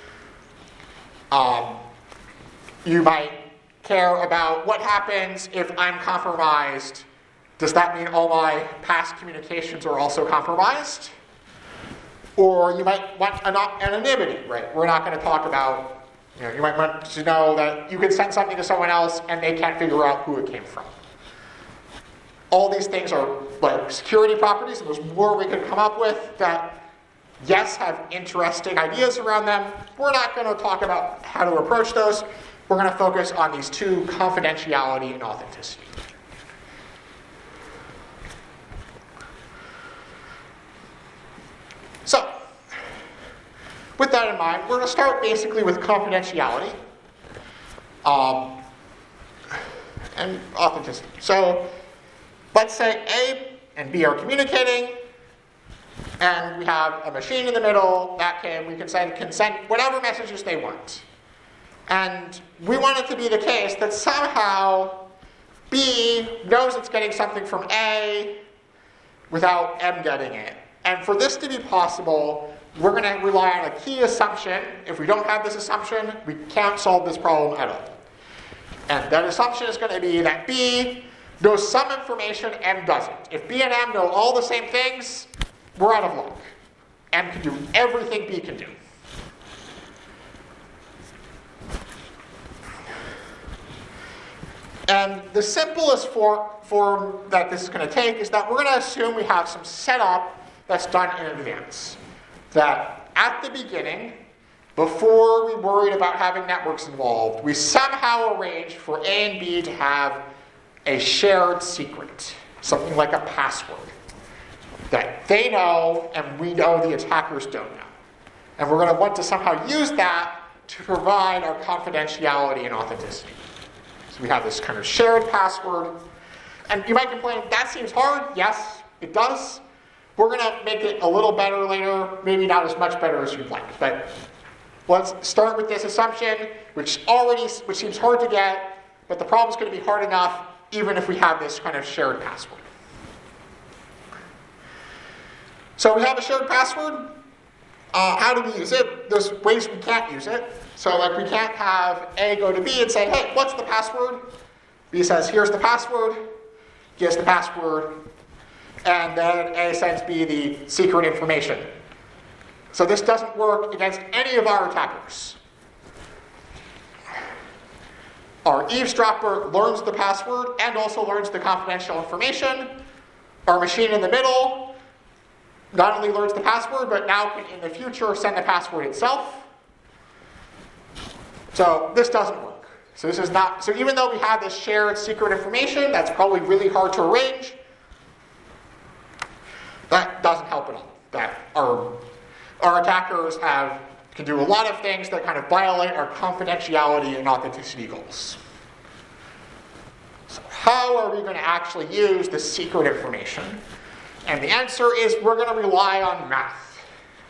Um, you might care about what happens if I'm compromised. Does that mean all my past communications are also compromised? Or you might want anonymity, right? We're not going to talk about, you know, you might want to know that you can send something to someone else and they can't figure out who it came from. All these things are like security properties, and there's more we could come up with that, yes, have interesting ideas around them. We're not going to talk about how to approach those. We're going to focus on these two, confidentiality and authenticity. So, with that in mind, we're going to start basically with confidentiality um, and authenticity. So, let's say A and B are communicating, and we have a machine in the middle that can we can send can send whatever messages they want. And we want it to be the case that somehow B knows it's getting something from A without M getting it. And for this to be possible, we're going to rely on a key assumption. If we don't have this assumption, we can't solve this problem at all. And that assumption is going to be that B knows some information, M doesn't. If B and M know all the same things, we're out of luck. M can do everything B can do. And the simplest form, form that this is going to take is that we're going to assume we have some setup that's done in advance. That at the beginning, before we worried about having networks involved, we somehow arranged for A and B to have a shared secret, something like a password, that they know and we know the attackers don't know. And we're going to want to somehow use that to provide our confidentiality and authenticity. So we have this kind of shared password. And you might complain, that seems hard. Yes, it does. We're going to make it a little better later, maybe not as much better as you'd like. But let's start with this assumption, which already which seems hard to get, but the problem's going to be hard enough even if we have this kind of shared password. So we have a shared password. Uh, how do we use it? There's ways we can't use it. So like we can't have A go to B and say, hey, what's the password? B says, here's the password. Gives the password. And then A sends B the secret information. So this doesn't work against any of our attackers. Our eavesdropper learns the password and also learns the confidential information. Our machine in the middle not only learns the password, but now can in the future send the password itself. So this doesn't work. So this is not. So even though we have this shared secret information, that's probably really hard to arrange. That doesn't help at all. That our our attackers have can do a lot of things that kind of violate our confidentiality and authenticity goals. So how are we going to actually use the secret information? And the answer is we're going to rely on math.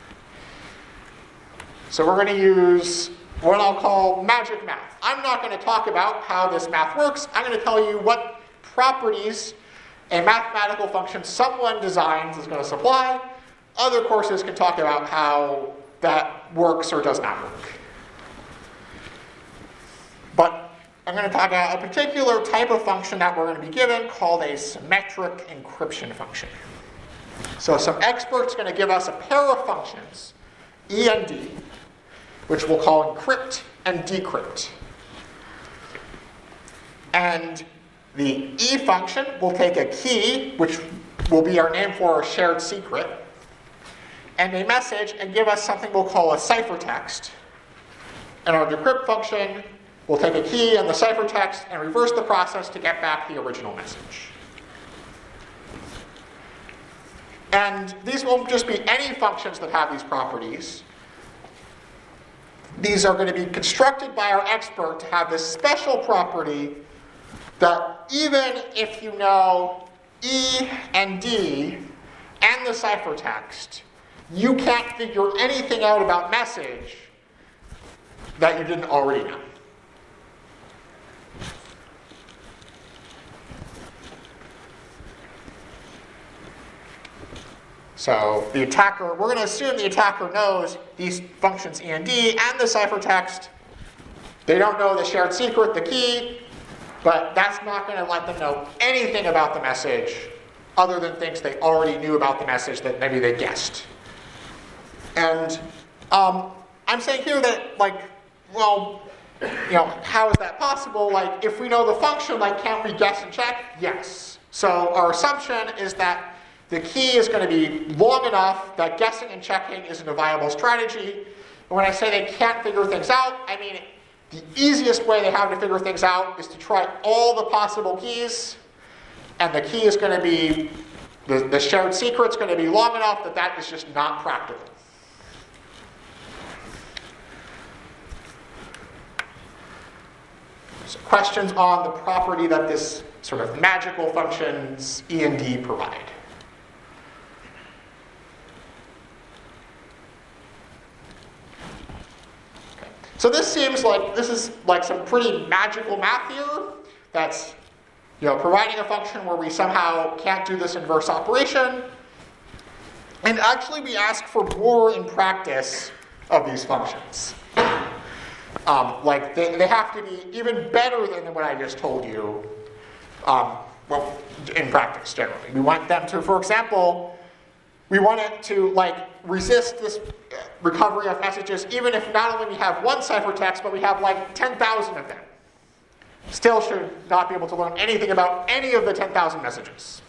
So we're going to use what I'll call magic math. I'm not going to talk about how this math works. I'm going to tell you what properties a mathematical function someone designs is going to supply. Other courses can talk about how that works or does not work. But I'm going to talk about a particular type of function that we're going to be given called a symmetric encryption function. So some expert's going to give us a pair of functions, E and D, which we'll call encrypt and decrypt. And the E function will take a key, which will be our name for our shared secret, and a message, and give us something we'll call a ciphertext. And our decrypt function will take a key and the ciphertext and reverse the process to get back the original message. And these won't just be any functions that have these properties. These are going to be constructed by our expert to have this special property that even if you know E and D and the ciphertext, you can't figure anything out about message that you didn't already know. So the attacker, we're going to assume the attacker knows these functions E and D and the ciphertext. They don't know the shared secret, the key, but that's not going to let them know anything about the message other than things they already knew about the message that maybe they guessed. And um, I'm saying here that, like, well, you know, how is that possible? Like, if we know the function, like, can't we guess and check? Yes. So our assumption is that the key is going to be long enough that guessing and checking isn't a viable strategy. And when I say they can't figure things out, I mean the easiest way they have to figure things out is to try all the possible keys, and the key is going to be, the, the shared secret's going to be long enough that that is just not practical. So questions on the property that this sort of magical functions E and D provide? So this seems like, this is like some pretty magical math here that's, you know, providing a function where we somehow can't do this inverse operation. And actually we ask for more in practice of these functions. Um, like they, they have to be even better than what I just told you, um, well, in practice generally. We want them to, for example, we want it to like resist this recovery of messages even if not only we have one ciphertext, but we have like ten thousand of them. Still should not be able to learn anything about any of the ten thousand messages.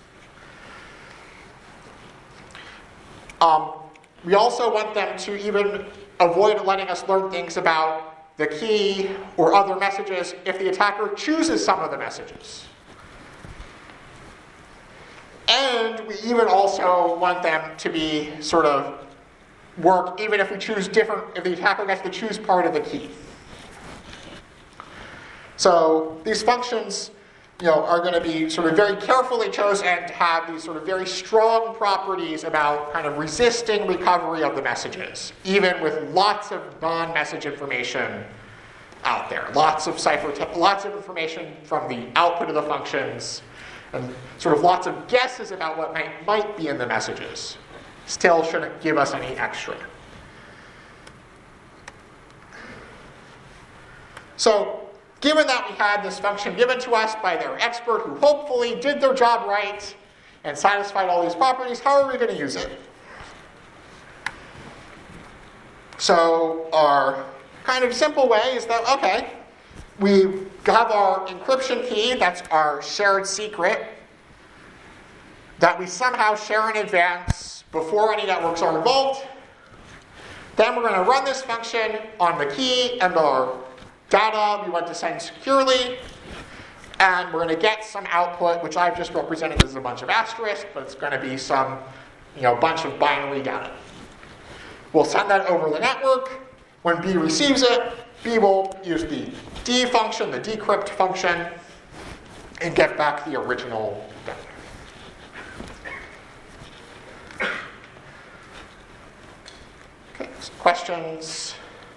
Um, we also want them to even avoid letting us learn things about the key or other messages if the attacker chooses some of the messages. And we even also want them to be sort of work even if we choose different, if the attacker gets to choose part of the key. So these functions, you know, are going to be sort of very carefully chosen to have these sort of very strong properties about kind of resisting recovery of the messages, even with lots of non-message information out there, lots of cipher, te- lots of information from the output of the functions, and sort of lots of guesses about what might, might be in the messages. Still shouldn't give us any extra. So, given that we had this function given to us by their expert who hopefully did their job right and satisfied all these properties, how are we going to use it? So, our kind of simple way is that, okay, we have our encryption key, that's our shared secret, that we somehow share in advance before any networks are involved. Then we're going to run this function on the key and our data we want to send securely, and we're going to get some output, which I've just represented as a bunch of asterisks, but it's going to be some, you know, bunch of binary data. We'll send that over the network. When B receives it, B will use the D function, the decrypt function, and get back the original data. Okay, so questions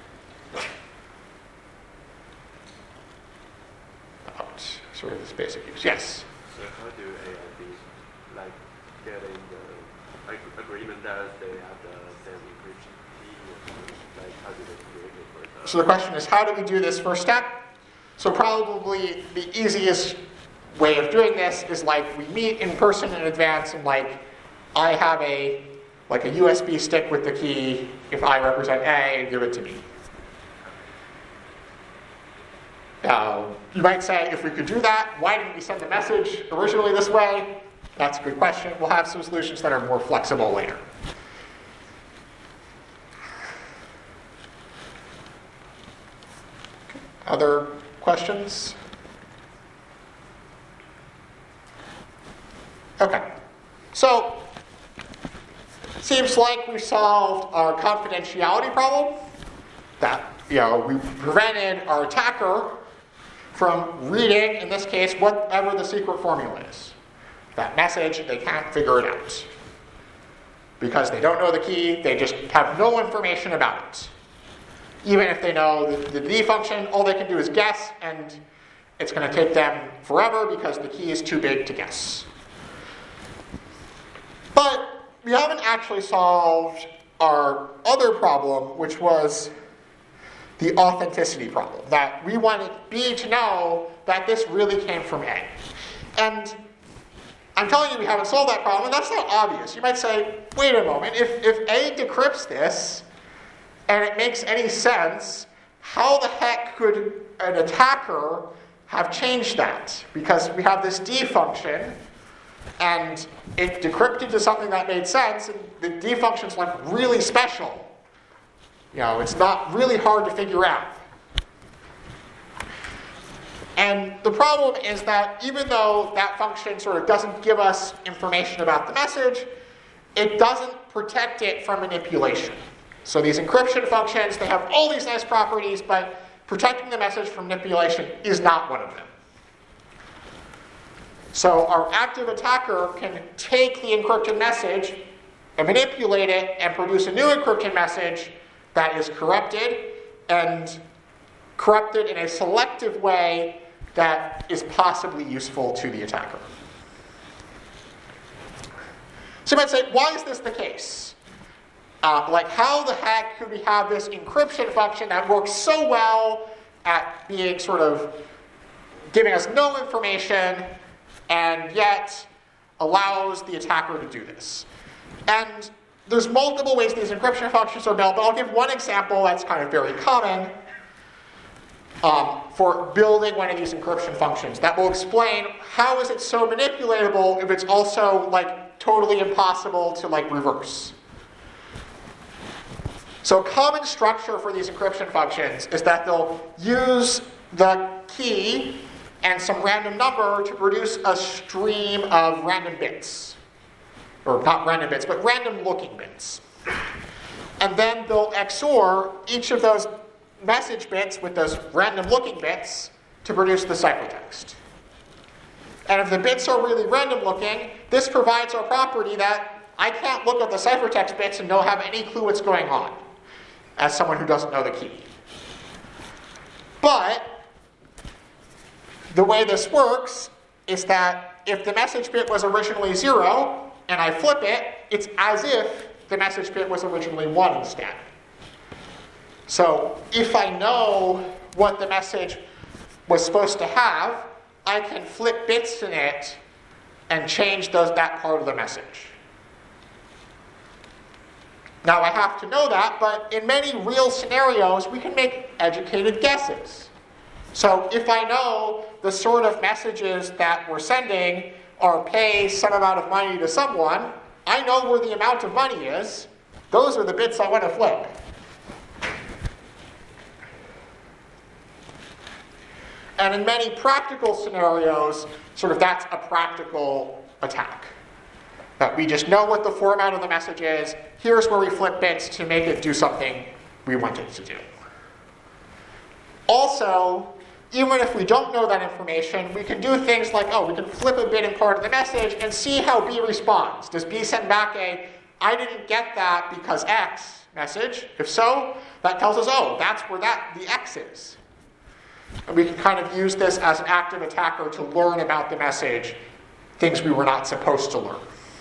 about sort of this basic use? Yes? So how do A I B like getting the ag- agreement that they have the same encryption key? Or like how do they create it for the So the question is, how do we do this first step? So probably the easiest way of doing this is like we meet in person in advance and like I have a like a U S B stick with the key if I represent A and give it to me. Now, you might say, if we could do that, why didn't we send the message originally this way? That's a good question. We'll have some solutions that are more flexible later. Other questions? Okay. So, seems like we solved our confidentiality problem. That, you know, we prevented our attacker from reading, in this case, whatever the secret formula is. That message, they can't figure it out. Because they don't know the key, they just have no information about it. Even if they know the, the D function, all they can do is guess, and it's going to take them forever because the key is too big to guess. But we haven't actually solved our other problem, which was the authenticity problem. That we wanted B to know that this really came from A. And I'm telling you we haven't solved that problem, and that's not obvious. You might say, wait a moment, if, if A decrypts this, and it makes any sense, how the heck could an attacker have changed that? Because we have this D function, and it decrypted to something that made sense, and the D function's like really special. You know, it's not really hard to figure out. And the problem is that even though that function sort of doesn't give us information about the message, it doesn't protect it from manipulation. So these encryption functions, they have all these nice properties, but protecting the message from manipulation is not one of them. So our active attacker can take the encrypted message and manipulate it and produce a new encrypted message that is corrupted and corrupted in a selective way that is possibly useful to the attacker. So you might say, why is this the case? Uh, like, how the heck could we have this encryption function that works so well at being sort of giving us no information and yet allows the attacker to do this? And there's multiple ways these encryption functions are built, but I'll give one example that's kind of very common um, for building one of these encryption functions that will explain how is it so manipulatable if it's also like totally impossible to like reverse. So a common structure for these encryption functions is that they'll use the key and some random number to produce a stream of random bits. Or not random bits, but random looking bits. And then they'll X O R each of those message bits with those random looking bits to produce the ciphertext. And if the bits are really random looking, this provides our property that I can't look at the ciphertext bits and don't have any clue what's going on, as someone who doesn't know the key. But the way this works is that if the message bit was originally zero and I flip it, it's as if the message bit was originally one instead. So if I know what the message was supposed to have, I can flip bits in it and change those, that part of the message. Now I have to know that, but in many real scenarios, we can make educated guesses. So if I know the sort of messages that we're sending are pay some amount of money to someone, I know where the amount of money is. Those are the bits I want to flip. And in many practical scenarios, sort of that's a practical attack. That we just know what the format of the message is. Here's where we flip bits to make it do something we want it to do. Also, even if we don't know that information, we can do things like, oh, we can flip a bit in part of the message and see how B responds. Does B send back a, I didn't get that because X message? If so, that tells us, oh, that's where that the X is. And we can kind of use this as an active attacker to learn about the message, things we were not supposed to learn.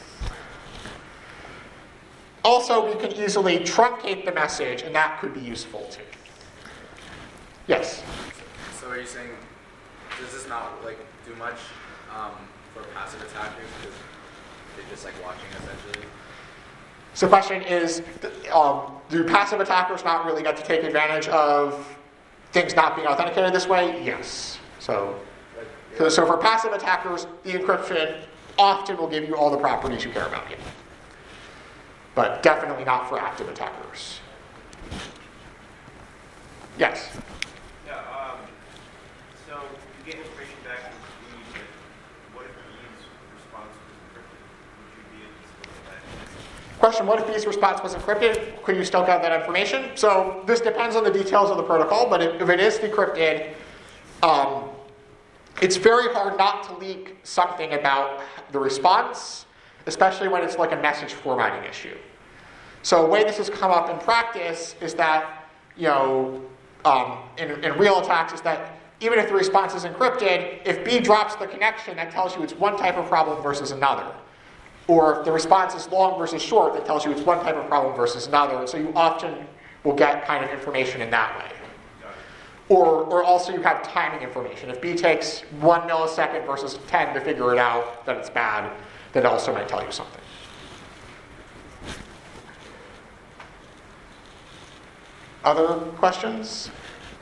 Also, we can easily truncate the message, and that could be useful too. Yes? So are you saying, does this not like do much um, for passive attackers because they're just like watching essentially? So the question is, um, do passive attackers not really get to take advantage of things not being authenticated this way? Yes. So, so, so for passive attackers, the encryption often will give you all the properties you care about. Yeah. But definitely not for active attackers. Yes? Yeah, um, so you get information back from B, but what if B's response was encrypted? Would you be able to still get that? Question, what if B's response was encrypted? Could you still get that information? So this depends on the details of the protocol, but if, if it is decrypted, um, it's very hard not to leak something about the response, especially when it's like a message formatting issue. So the way this has come up in practice is that, you know, um, in, in real attacks is that even if the response is encrypted, if B drops the connection, that tells you it's one type of problem versus another. Or if the response is long versus short, that tells you it's one type of problem versus another. So you often will get kind of information in that way. Or, or also you have timing information. If B takes one millisecond versus ten to figure it out that it's bad, that also might tell you something. Other questions?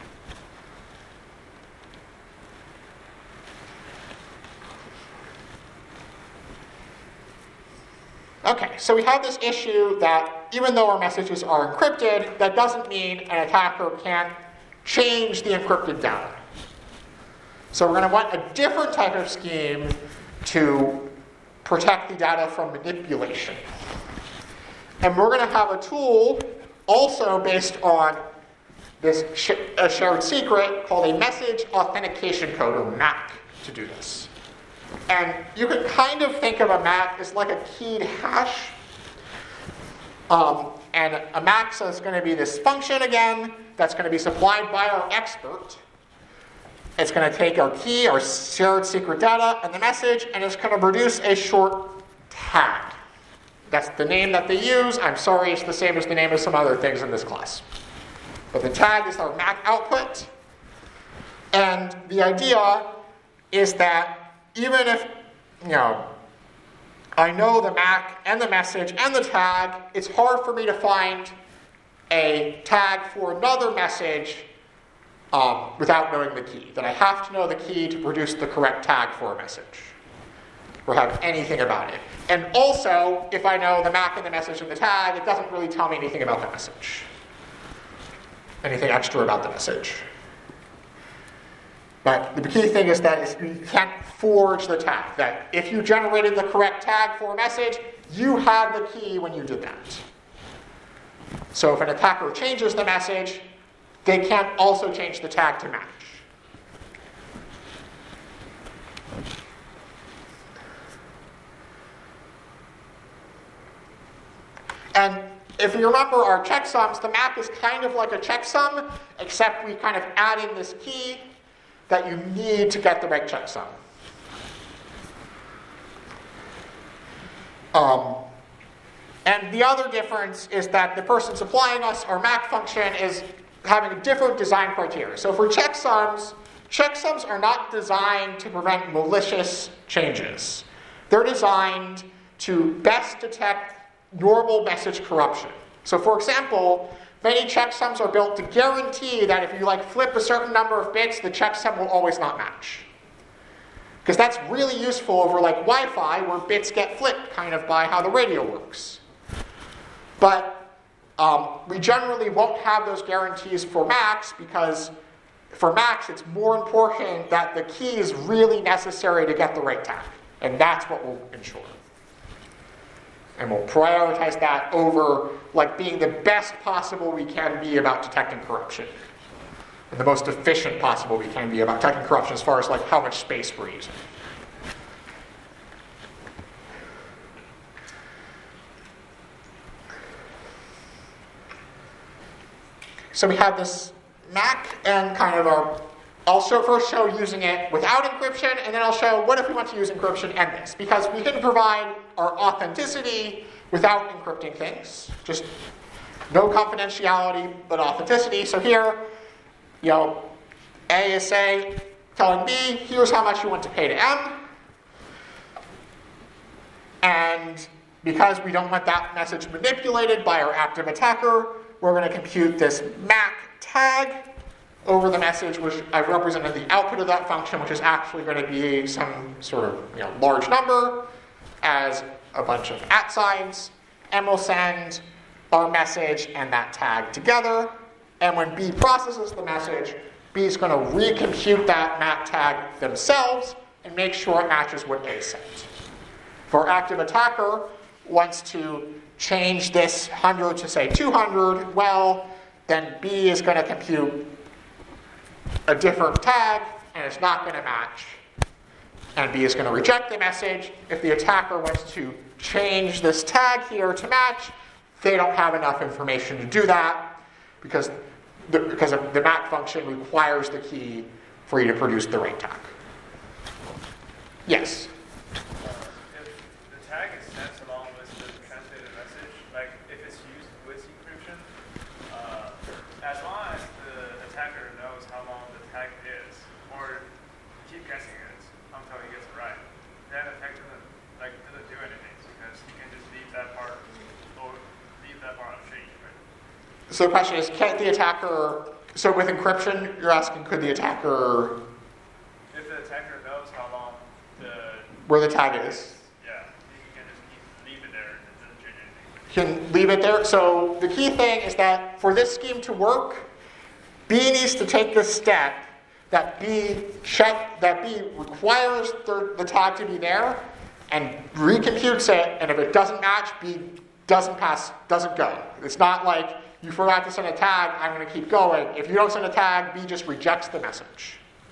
Okay, so we have this issue that even though our messages are encrypted, that doesn't mean an attacker can't change the encrypted data. So we're going to want a different type of scheme to protect the data from manipulation. And we're going to have a tool also based on this sh- a shared secret called a message authentication code, or M A C, to do this. And you can kind of think of a M A C as like a keyed hash. Um, and a M A C is going to be this function again that's going to be supplied by our expert. It's going to take our key, our shared secret data, and the message, and it's going to produce a short tag. That's the name that they use. I'm sorry, it's the same as the name of some other things in this class. But the tag is our M A C output. And the idea is that even if, you know, I know the M A C and the message and the tag, it's hard for me to find a tag for another message um, without knowing the key. That I have to know the key to produce the correct tag for a message, or have anything about it. And also, if I know the M A C and the message and the tag, it doesn't really tell me anything about the message. Anything extra about the message. But the key thing is that is you can't forge the tag. That if you generated the correct tag for a message, you had the key when you did that. So if an attacker changes the message, they can't also change the tag to match. And if you remember our checksums, the M A C is kind of like a checksum, except we kind of add in this key that you need to get the right checksum. Um, and the other difference is that the person supplying us our M A C function is having a different design criteria. So for checksums, checksums are not designed to prevent malicious changes. They're designed to best detect normal message corruption. So for example, many checksums are built to guarantee that if you like flip a certain number of bits, the checksum will always not match. Because that's really useful over like Wi-Fi, where bits get flipped kind of by how the radio works. But um, we generally won't have those guarantees for M A Cs, because for M A Cs it's more important that the key is really necessary to get the right tag. And that's what we'll ensure. And we'll prioritize that over like being the best possible we can be about detecting corruption. and the most efficient possible we can be about detecting corruption as far as like how much space we're using. So we have this M A C and kind of our, I'll show, first show using it without encryption, and then I'll show what if we want to use encryption and this. Because we can provide our authenticity without encrypting things. Just no confidentiality, but authenticity. So here, you know, A is say, telling B, here's how much you want to pay to M. And because we don't want that message manipulated by our active attacker, we're going to compute this M A C tag over the message, which I've represented the output of that function, which is actually going to be some sort of you know, large number as a bunch of at signs, and we'll send our message and that tag together. And when B processes the message, B is going to recompute that M A C tag themselves and make sure it matches what A sent. If our active attacker wants to change this one hundred to say two hundred, well, then B is going to compute a different tag, and it's not going to match. And B is going to reject the message. If the attacker wants to change this tag here to match, they don't have enough information to do that because the, because of the M A C function requires the key for you to produce the right tag. Yes? Uh, if the tag is sent along with the transmitted message, like if it's used with encryption, uh, as long as the attacker knows how long the tag is, or keep guessing it until he gets it right, then the tag doesn't like doesn't do anything because he can just leave that part or leave that part unchanged, right? So the question is, can the attacker, so with encryption, you're asking could the attacker, If the attacker knows how long the where the tag is, yeah, he can just keep, leave it there and it doesn't change anything. can leave it there. So the key thing is that for this scheme to work, B needs to take this step that B check that B requires the, the tag to be there and recomputes it, and if it doesn't match, B doesn't pass, doesn't go. It's not like you forgot to send a tag, I'm going to keep going. If you don't send a tag, B just rejects the message.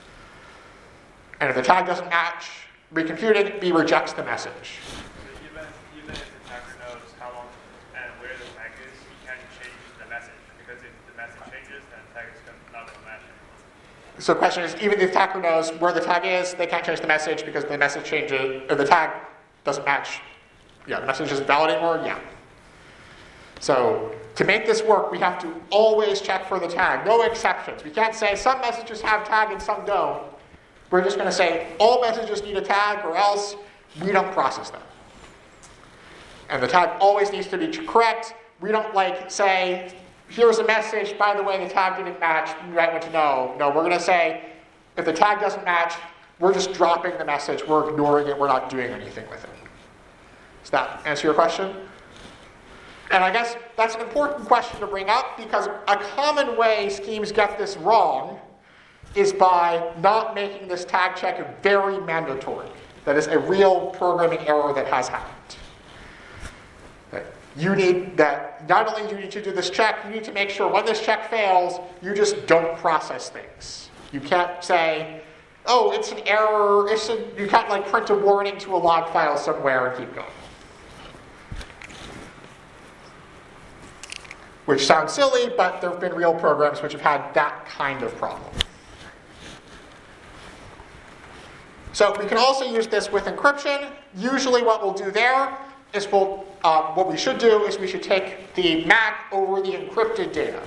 And if the tag doesn't match, recomputed, B rejects the message. So even even if the attacker knows how long and where the tag is, he can't change the message because if the message changes, then the tag is not going to match anymore. So the question is, even if the attacker knows where the tag is, they can't change the message because the message changes, or the tag doesn't match. Yeah, the message isn't valid anymore, yeah. So to make this work, we have to always check for the tag, no exceptions. We can't say some messages have tag and some don't. We're just going to say all messages need a tag or else we don't process them. And the tag always needs to be correct. We don't like say, here's a message, by the way, the tag didn't match, you might want to know. No, we're going to say, if the tag doesn't match, we're just dropping the message, we're ignoring it, we're not doing anything with it. Does that answer your question? And I guess that's an important question to bring up because a common way schemes get this wrong is by not making this tag check very mandatory. That is a real programming error that has happened. That you need that not only do you need to do this check, you need to make sure when this check fails, you just don't process things. You can't say, oh, it's an error, it's a, you can't like print a warning to a log file somewhere and keep going. Which sounds silly, but there have been real programs which have had that kind of problem. So we can also use this with encryption. Usually what we'll do there is we'll, um, what we should do is we should take the M A C over the encrypted data.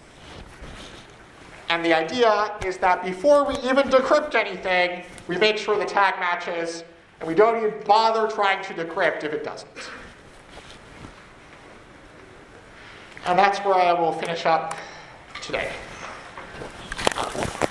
And the idea is that before we even decrypt anything, we make sure the tag matches, and we don't even bother trying to decrypt if it doesn't. And that's where I will finish up today.